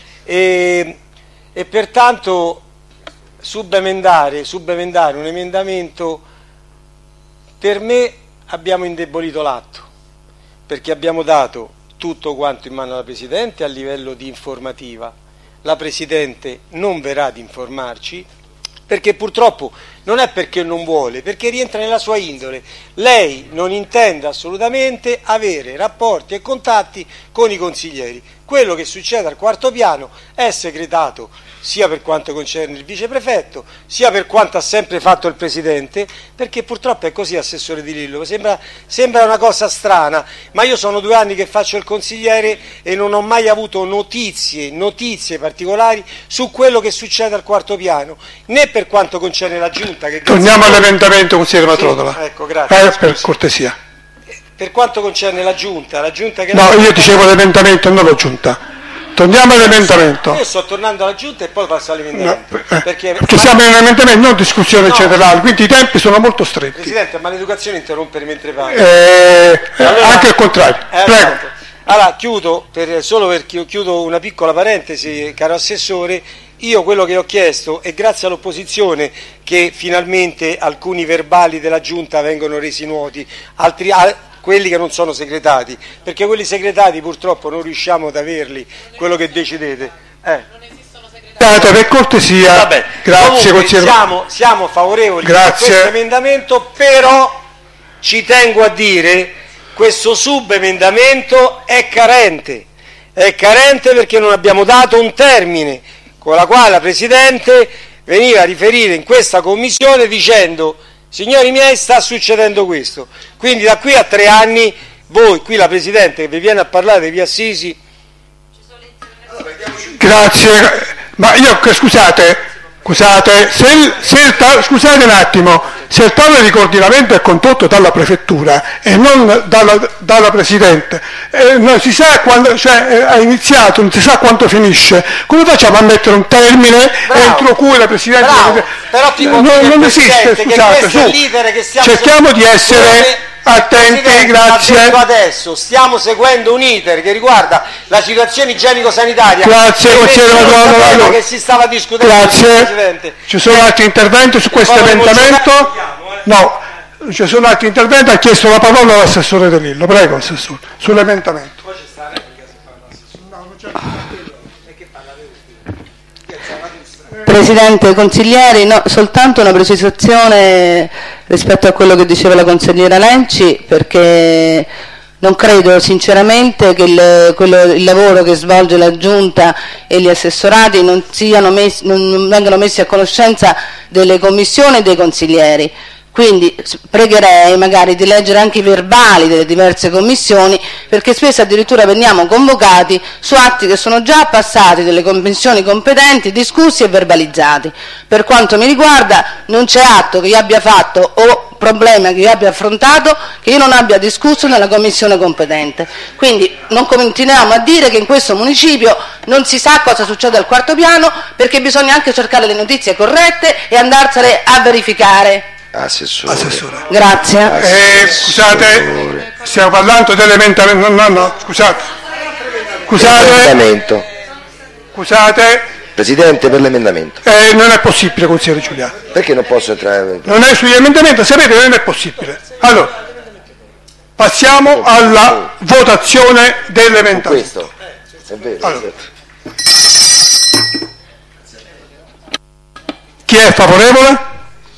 e, e pertanto subemendare, subemendare un emendamento, per me abbiamo indebolito l'atto, perché abbiamo dato tutto quanto in mano alla Presidente a livello di informativa, la Presidente non verrà ad informarci, perché purtroppo non è perché non vuole, perché rientra nella sua indole. Lei non intende assolutamente avere rapporti e contatti con i consiglieri. Quello che succede al quarto piano è segretato sia per quanto concerne il viceprefetto, sia per quanto ha sempre fatto il presidente, perché purtroppo è così, assessore Di Lillo. Sembra, sembra una cosa strana, ma io sono due anni che faccio il consigliere e non ho mai avuto notizie, notizie particolari su quello che succede al quarto piano, né per quanto concerne la giunta. Che Torniamo all'emendamento, consigliere Matrotola. Sì, ecco, grazie. Eh, per cortesia. Per quanto concerne la giunta, la giunta che... No, io dicevo l'emendamento, non la giunta. Torniamo all'emendamento. Io sto tornando alla giunta e poi passo all'emendamento. No, eh, perché perché siamo in un emendamento, non discussione no. generale, quindi i tempi sono molto stretti. Presidente, ma l'educazione interrompere mentre parla. Eh, allora, anche il contrario. Eh, Prego. Esatto. Allora, chiudo, per, solo perché chiudo una piccola parentesi, caro Assessore. Io quello che ho chiesto, e grazie all'opposizione che finalmente alcuni verbali della Giunta vengono resi noti, altri... A, quelli che non sono segretati, perché quelli segretati purtroppo non riusciamo ad averli, quello che decidete. Eh. Per cortesia, Vabbè, grazie comunque, siamo, siamo favorevoli grazie. a questo emendamento, però ci tengo a dire questo subemendamento è carente, è carente perché non abbiamo dato un termine con la quale la Presidente veniva a riferire in questa commissione dicendo: signori miei, sta succedendo questo. Quindi da qui a tre anni voi, qui la Presidente che vi viene a parlare di Via Assisi. Grazie, ma io scusate, scusate, se il, se il ta- scusate un attimo, se il tavolo di coordinamento è condotto dalla Prefettura e non dalla, dalla Presidente, eh, non si sa quando, cioè, eh, ha iniziato, non si sa quando finisce, come facciamo a mettere un termine Bravo. entro cui la Presidente... Bravo. Però ti non, non esiste, scusate, su, cerchiamo di essere... attenti, grazie. Ha detto adesso stiamo seguendo un iter che riguarda la situazione igienico-sanitaria. Grazie, consigliere Madonna. Che si stava discutendo. Grazie. Ci sono altri interventi su questo emendamento? No, ci sono altri interventi. Ha chiesto la parola l'assessore De Lillo. Prego, assessore, sull'emendamento. Presidente, consiglieri, no, soltanto una precisazione rispetto a quello che diceva la consigliera Lenci, perché non credo sinceramente che il, quello, il lavoro che svolge la Giunta e gli assessorati non, siano messi, non vengano messi a conoscenza delle commissioni e dei consiglieri. Quindi pregherei magari di leggere anche i verbali delle diverse commissioni, perché spesso addirittura veniamo convocati su atti che sono già passati delle commissioni competenti, discussi e verbalizzati. Per quanto mi riguarda non c'è atto che io abbia fatto o problema che io abbia affrontato che io non abbia discusso nella commissione competente. Quindi non continuiamo a dire che in questo municipio non si sa cosa succede al quarto piano, perché bisogna anche cercare le notizie corrette e andarsene a verificare. Assessore. Assessore. Grazie. Eh, scusate, stiamo parlando dell'emendamento. No, no, no, scusate. Scusate. L'emendamento. Scusate. Presidente, per l'emendamento. Eh, non è possibile, consigliere Giuliano. Perché non posso entrare? Non è sugli emendamenti, sapete, non è possibile. Allora, passiamo alla votazione dell'emendamento. Questo è vero. Allora. Chi è favorevole?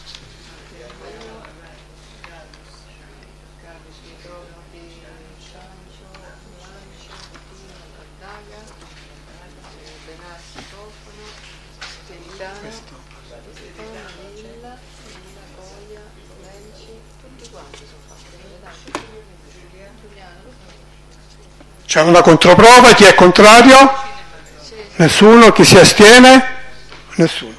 C'è una controprova, chi è contrario? Nessuno, chi si astiene? Nessuno.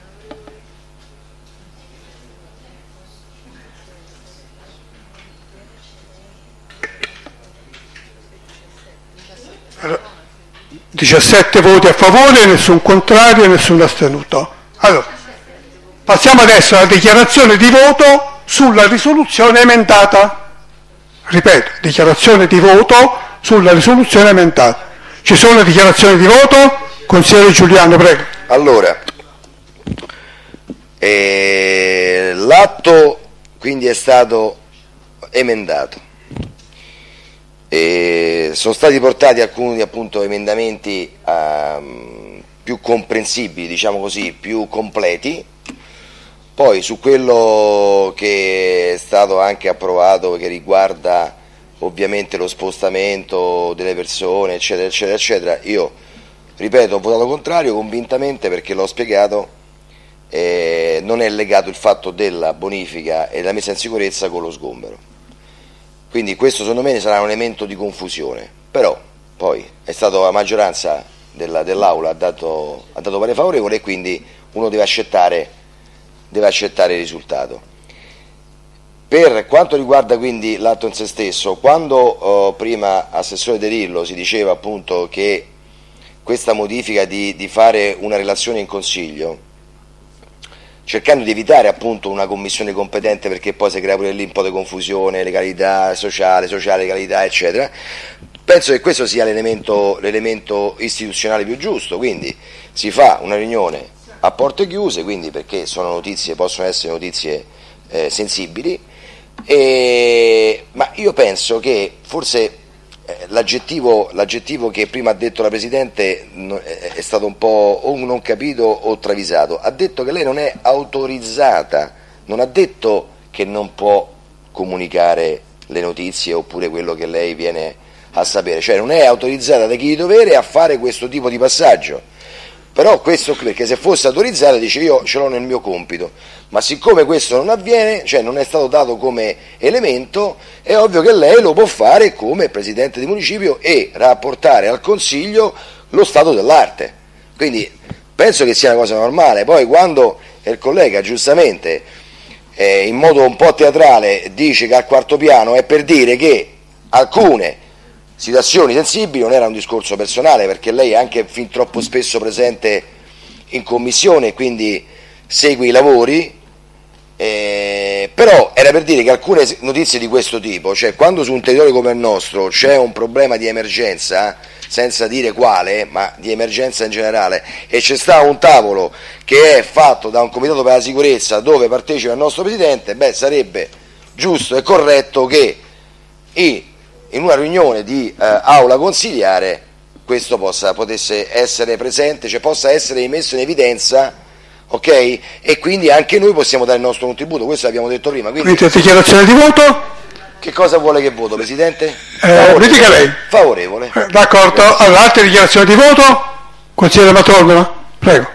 Allora, diciassette voti a favore, nessun contrario e nessun astenuto. Allora, passiamo adesso alla dichiarazione di voto sulla risoluzione emendata. Ripeto, dichiarazione di voto sulla risoluzione emendata. Ci sono dichiarazioni di voto? Consigliere Giuliano, prego. Allora, eh, l'atto quindi è stato emendato. E sono stati portati alcuni appunto emendamenti um, più comprensibili, diciamo così, più completi, Poi su quello che è stato anche approvato, che riguarda ovviamente lo spostamento delle persone, eccetera, eccetera, eccetera, io ripeto, ho votato contrario convintamente perché l'ho spiegato. Eh, non è legato il fatto della bonifica e della messa in sicurezza con lo sgombero, quindi questo secondo me sarà un elemento di confusione, però poi è stato la maggioranza della, dell'Aula ha dato, ha dato parere favorevole e quindi uno deve accettare, deve accettare il risultato. Per quanto riguarda quindi l'atto in se stesso, quando oh, prima Assessore De Lillo si diceva appunto che questa modifica di, di fare una relazione in Consiglio, cercando di evitare appunto una commissione competente perché poi si crea pure lì un po' di confusione, legalità sociale, sociale, legalità, eccetera, penso che questo sia l'elemento, l'elemento istituzionale più giusto, quindi si fa una riunione a porte chiuse, quindi perché sono notizie, possono essere notizie eh, sensibili, e, ma io penso che forse L'aggettivo, l'aggettivo che prima ha detto la Presidente è stato un po' o non capito o travisato. Ha detto che lei non è autorizzata, non ha detto che non può comunicare le notizie oppure quello che lei viene a sapere, cioè non è autorizzata da chi di dovere a fare questo tipo di passaggio. Però questo perché se fosse autorizzata dice io ce l'ho nel mio compito, ma siccome questo non avviene, cioè non è stato dato come elemento, è ovvio che lei lo può fare come Presidente di municipio e rapportare al Consiglio lo stato dell'arte. Quindi penso che sia una cosa normale. Poi quando il collega giustamente eh, in modo un po' teatrale dice che al quarto piano è per dire che alcune situazioni sensibili, non era un discorso personale perché lei è anche fin troppo spesso presente in commissione, quindi segue i lavori, eh, però era per dire che alcune notizie di questo tipo, cioè quando su un territorio come il nostro c'è un problema di emergenza, senza dire quale, ma di emergenza in generale, e c'è stato un tavolo che è fatto da un comitato per la sicurezza dove partecipa il nostro Presidente, beh sarebbe giusto e corretto che i in una riunione di eh, aula consiliare questo possa, potesse essere presente, cioè possa essere messo in evidenza, ok? E quindi anche noi possiamo dare il nostro contributo, questo l'abbiamo detto prima. Quindi, quindi dichiarazione di voto? Che cosa vuole che voto, Presidente? Eh, mi dica lei. Favorevole. Eh, d'accordo, allora altre dichiarazioni di voto? Consigliere Matronola, prego.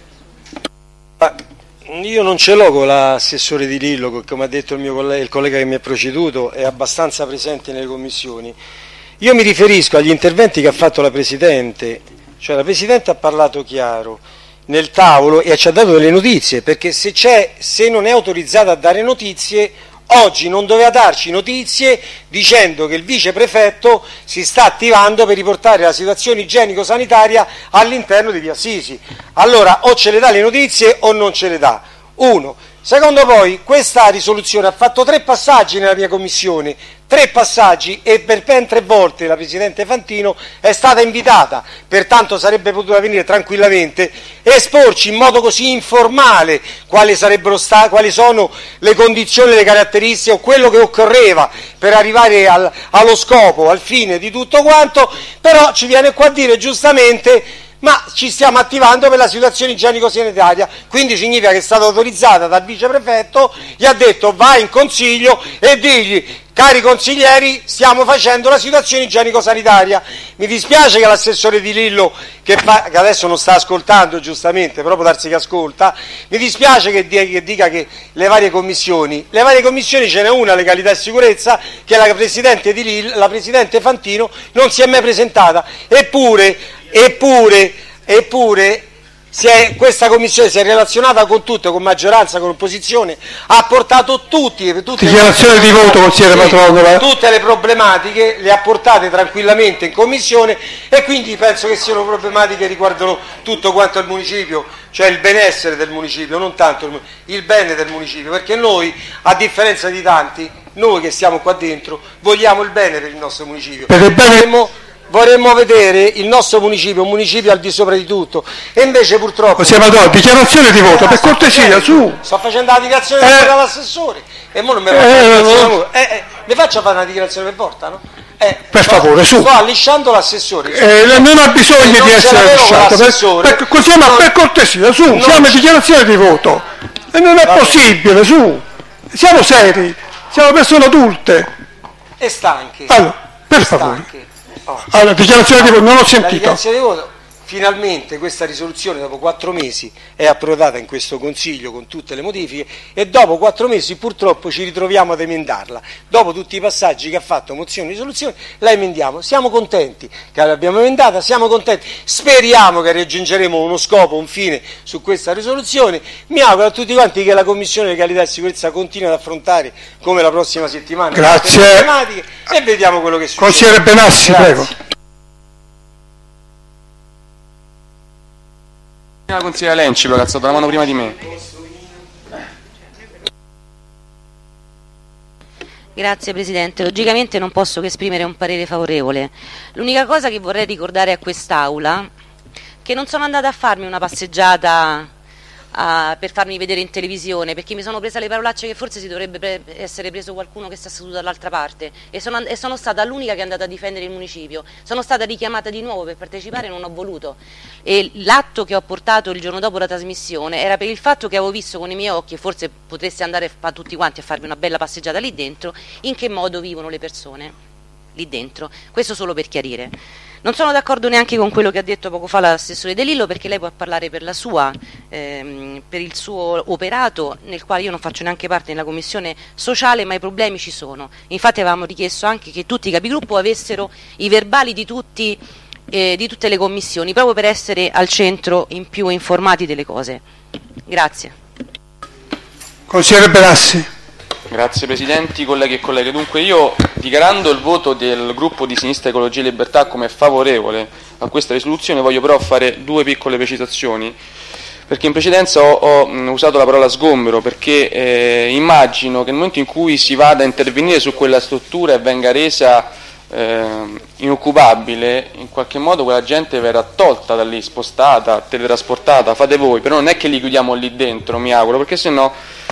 Io non ce l'ho con l'assessore Di Lillo, come ha detto il mio collega, il collega che mi ha preceduto, è abbastanza presente nelle commissioni. Io mi riferisco agli interventi che ha fatto la Presidente, cioè la Presidente ha parlato chiaro nel tavolo e ci ha dato delle notizie, perché se, c'è, se non è autorizzata a dare notizie, oggi non doveva darci notizie dicendo che il viceprefetto si sta attivando per riportare la situazione igienico-sanitaria all'interno di Via Assisi. Allora o ce le dà le notizie o non ce le dà. Uno. Secondo poi, questa risoluzione ha fatto tre passaggi nella mia commissione, tre passaggi e per ben tre volte la Presidente Fantino è stata invitata, pertanto sarebbe potuta venire tranquillamente e esporci in modo così informale quali sarebbero state, quali sono le condizioni, le caratteristiche o quello che occorreva per arrivare al, allo scopo, al fine di tutto quanto, però ci viene qua a dire giustamente ma ci stiamo attivando per la situazione igienico-sanitaria, quindi significa che è stata autorizzata dal viceprefetto, gli ha detto vai in consiglio e digli cari consiglieri stiamo facendo la situazione igienico-sanitaria. Mi dispiace che l'assessore Di Lillo, che, fa, che adesso non sta ascoltando giustamente, però può darsi che ascolta, mi dispiace che, dia, che dica che le varie commissioni, le varie commissioni ce n'è una, legalità e sicurezza, che la Presidente, Di Lillo, la Presidente Fantino non si è mai presentata, eppure Eppure, eppure si è, questa commissione si è relazionata con tutte, con maggioranza, con opposizione, ha portato tutti, tutte dichiarazione di voto, consigliere Matronola. Tutte le problematiche le ha portate tranquillamente in commissione e quindi penso che siano problematiche che riguardano tutto quanto il municipio, cioè il benessere del municipio, non tanto il, il bene del municipio, perché noi, a differenza di tanti, noi che stiamo qua dentro, vogliamo il bene per il nostro municipio. Per il bene... Vorremmo, vorremmo vedere il nostro municipio, un municipio al di sopra di tutto, e invece purtroppo... Consigliere Matronola, dichiarazione di voto, eh, per cortesia, su! Sto facendo la dichiarazione eh. dall'assessore, e mo non mi faccio eh, la dichiarazione eh, eh, mi faccia fare una dichiarazione per porta, no? Eh, per favore, su! Sto allisciando l'assessore. Eh, non ha bisogno di essere allisciato, per, per, così, ma per cortesia, su, siamo in dichiarazione di voto. E non è possibile, su, siamo seri, siamo persone adulte. E stanche. Allora, per favore. Stanche. Oh. Allora, dichiarazione di voto, non ho sentito. La dichiarazione di voto. Finalmente questa risoluzione dopo quattro mesi è approdata in questo Consiglio con tutte le modifiche e dopo quattro mesi purtroppo ci ritroviamo ad emendarla. Dopo tutti i passaggi che ha fatto mozione e risoluzione la emendiamo. Siamo contenti che l'abbiamo emendata, siamo contenti, speriamo che raggiungeremo uno scopo, un fine su questa risoluzione. Mi auguro a tutti quanti che la Commissione di Legalità e Sicurezza continui ad affrontare come la prossima settimana Grazie. le tematiche e vediamo quello che succede. Consigliere Benassi, Grazie. prego. La consigliera Lenci, però, che ha alzato la mano prima di me. Grazie Presidente, logicamente non posso che esprimere un parere favorevole. L'unica cosa che vorrei ricordare a quest'Aula è che non sono andata a farmi una passeggiata a, per farmi vedere in televisione, perché mi sono presa le parolacce che forse si dovrebbe pre- essere preso qualcuno che sta seduto dall'altra parte e sono, e sono stata l'unica che è andata a difendere il municipio. Sono stata richiamata di nuovo per partecipare e non ho voluto. E l'atto che ho portato il giorno dopo la trasmissione era per il fatto che avevo visto con i miei occhi, e forse potreste andare a tutti quanti a farvi una bella passeggiata lì dentro, in che modo vivono le persone lì dentro. Questo solo per chiarire. Non sono d'accordo neanche con quello che ha detto poco fa l'assessore De Lillo, perché lei può parlare per la sua, ehm, per il suo operato, nel quale io non faccio neanche parte nella commissione sociale, ma i problemi ci sono. Infatti avevamo richiesto anche che tutti i capigruppo avessero i verbali di tutti Eh, di tutte le commissioni, proprio per essere al centro in più informati delle cose. Grazie. Consigliere Benassi. Grazie Presidenti, colleghi e colleghe. Dunque io, dichiarando il voto del gruppo di Sinistra Ecologia e Libertà come favorevole a questa risoluzione, voglio però fare due piccole precisazioni, perché in precedenza ho, ho mh, usato la parola sgombero, perché eh, immagino che nel momento in cui si vada a intervenire su quella struttura e venga resa Eh, inoccupabile, in qualche modo quella gente verrà tolta da lì, spostata, teletrasportata, fate voi, però non è che li chiudiamo lì dentro, mi auguro, perché sennò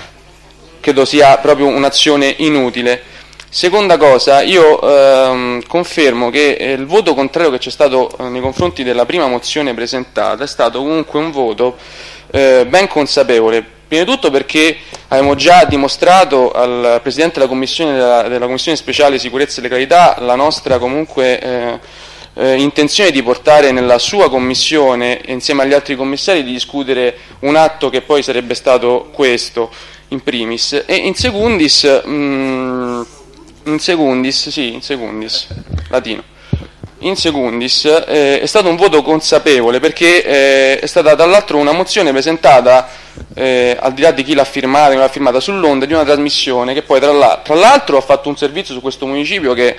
credo sia proprio un'azione inutile. Seconda cosa, io ehm, confermo che eh, il voto contrario che c'è stato eh, nei confronti della prima mozione presentata è stato comunque un voto eh, ben consapevole. Prima di tutto perché abbiamo già dimostrato al Presidente della Commissione, della, della Commissione Speciale Sicurezza e Legalità la nostra comunque eh, eh, intenzione di portare nella sua Commissione, insieme agli altri commissari, di discutere un atto che poi sarebbe stato questo, in primis. E in secundis, mh, in secundis, sì, in secundis, latino. In secundis eh, è stato un voto consapevole, perché eh, è stata dall'altro una mozione presentata eh, al di là di chi l'ha firmata, non l'ha firmata, sull'onda di una trasmissione che poi tra, la, tra l'altro ha fatto un servizio su questo municipio che,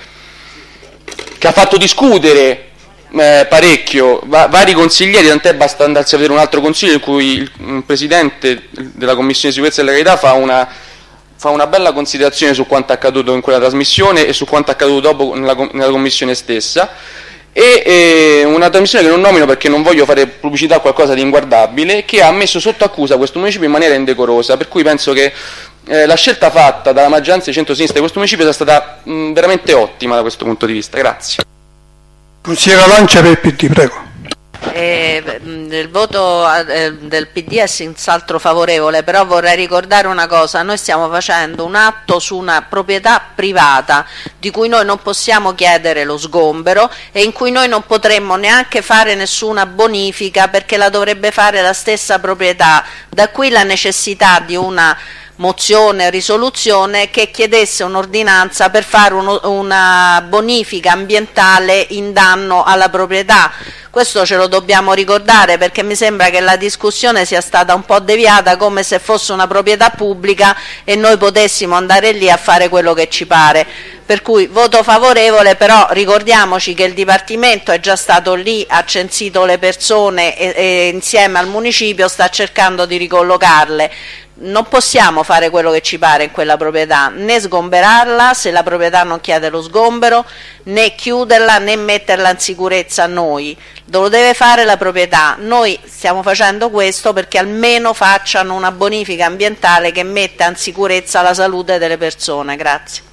che ha fatto discutere eh, parecchio va, vari consiglieri, tant'è basta andarsi a vedere un altro consiglio in cui il, il Presidente della Commissione di Sicurezza e Legalità fa una fa una bella considerazione su quanto è accaduto in quella trasmissione e su quanto è accaduto dopo nella, nella commissione stessa, e eh, una trasmissione che non nomino perché non voglio fare pubblicità a qualcosa di inguardabile, che ha messo sotto accusa questo municipio in maniera indecorosa, per cui penso che eh, la scelta fatta dalla maggioranza di centrosinistra di questo municipio sia stata mh, veramente ottima da questo punto di vista. Grazie. Consigliera Lancia per il P D, prego. Eh, il voto eh, del P D è senz'altro favorevole, però vorrei ricordare una cosa: noi stiamo facendo un atto su una proprietà privata di cui noi non possiamo chiedere lo sgombero e in cui noi non potremmo neanche fare nessuna bonifica, perché la dovrebbe fare la stessa proprietà. Da qui la necessità di una mozione, risoluzione che chiedesse un'ordinanza per fare uno, una bonifica ambientale in danno alla proprietà. Questo ce lo dobbiamo ricordare, perché mi sembra che la discussione sia stata un po' deviata, come se fosse una proprietà pubblica e noi potessimo andare lì a fare quello che ci pare. Per cui voto favorevole, però ricordiamoci che il Dipartimento è già stato lì, ha censito le persone e, e insieme al municipio sta cercando di ricollocarle. Non possiamo fare quello che ci pare in quella proprietà, né sgomberarla se la proprietà non chiede lo sgombero, né chiuderla, né metterla in sicurezza noi. Lo deve fare la proprietà. Noi stiamo facendo questo perché almeno facciano una bonifica ambientale che metta in sicurezza la salute delle persone. Grazie.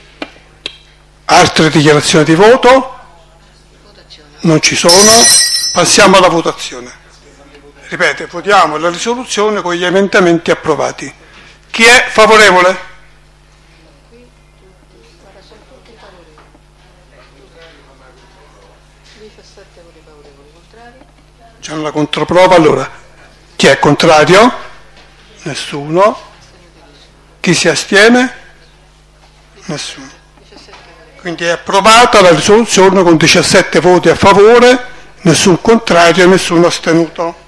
Altre dichiarazioni di voto? Non ci sono. Passiamo alla votazione. Ripeto, votiamo la risoluzione con gli emendamenti approvati. Chi è favorevole? C'è una controprova, allora. Chi è contrario? Nessuno. Chi si astiene? Nessuno. Quindi è approvata la risoluzione con diciassette voti a favore, nessun contrario e nessuno astenuto.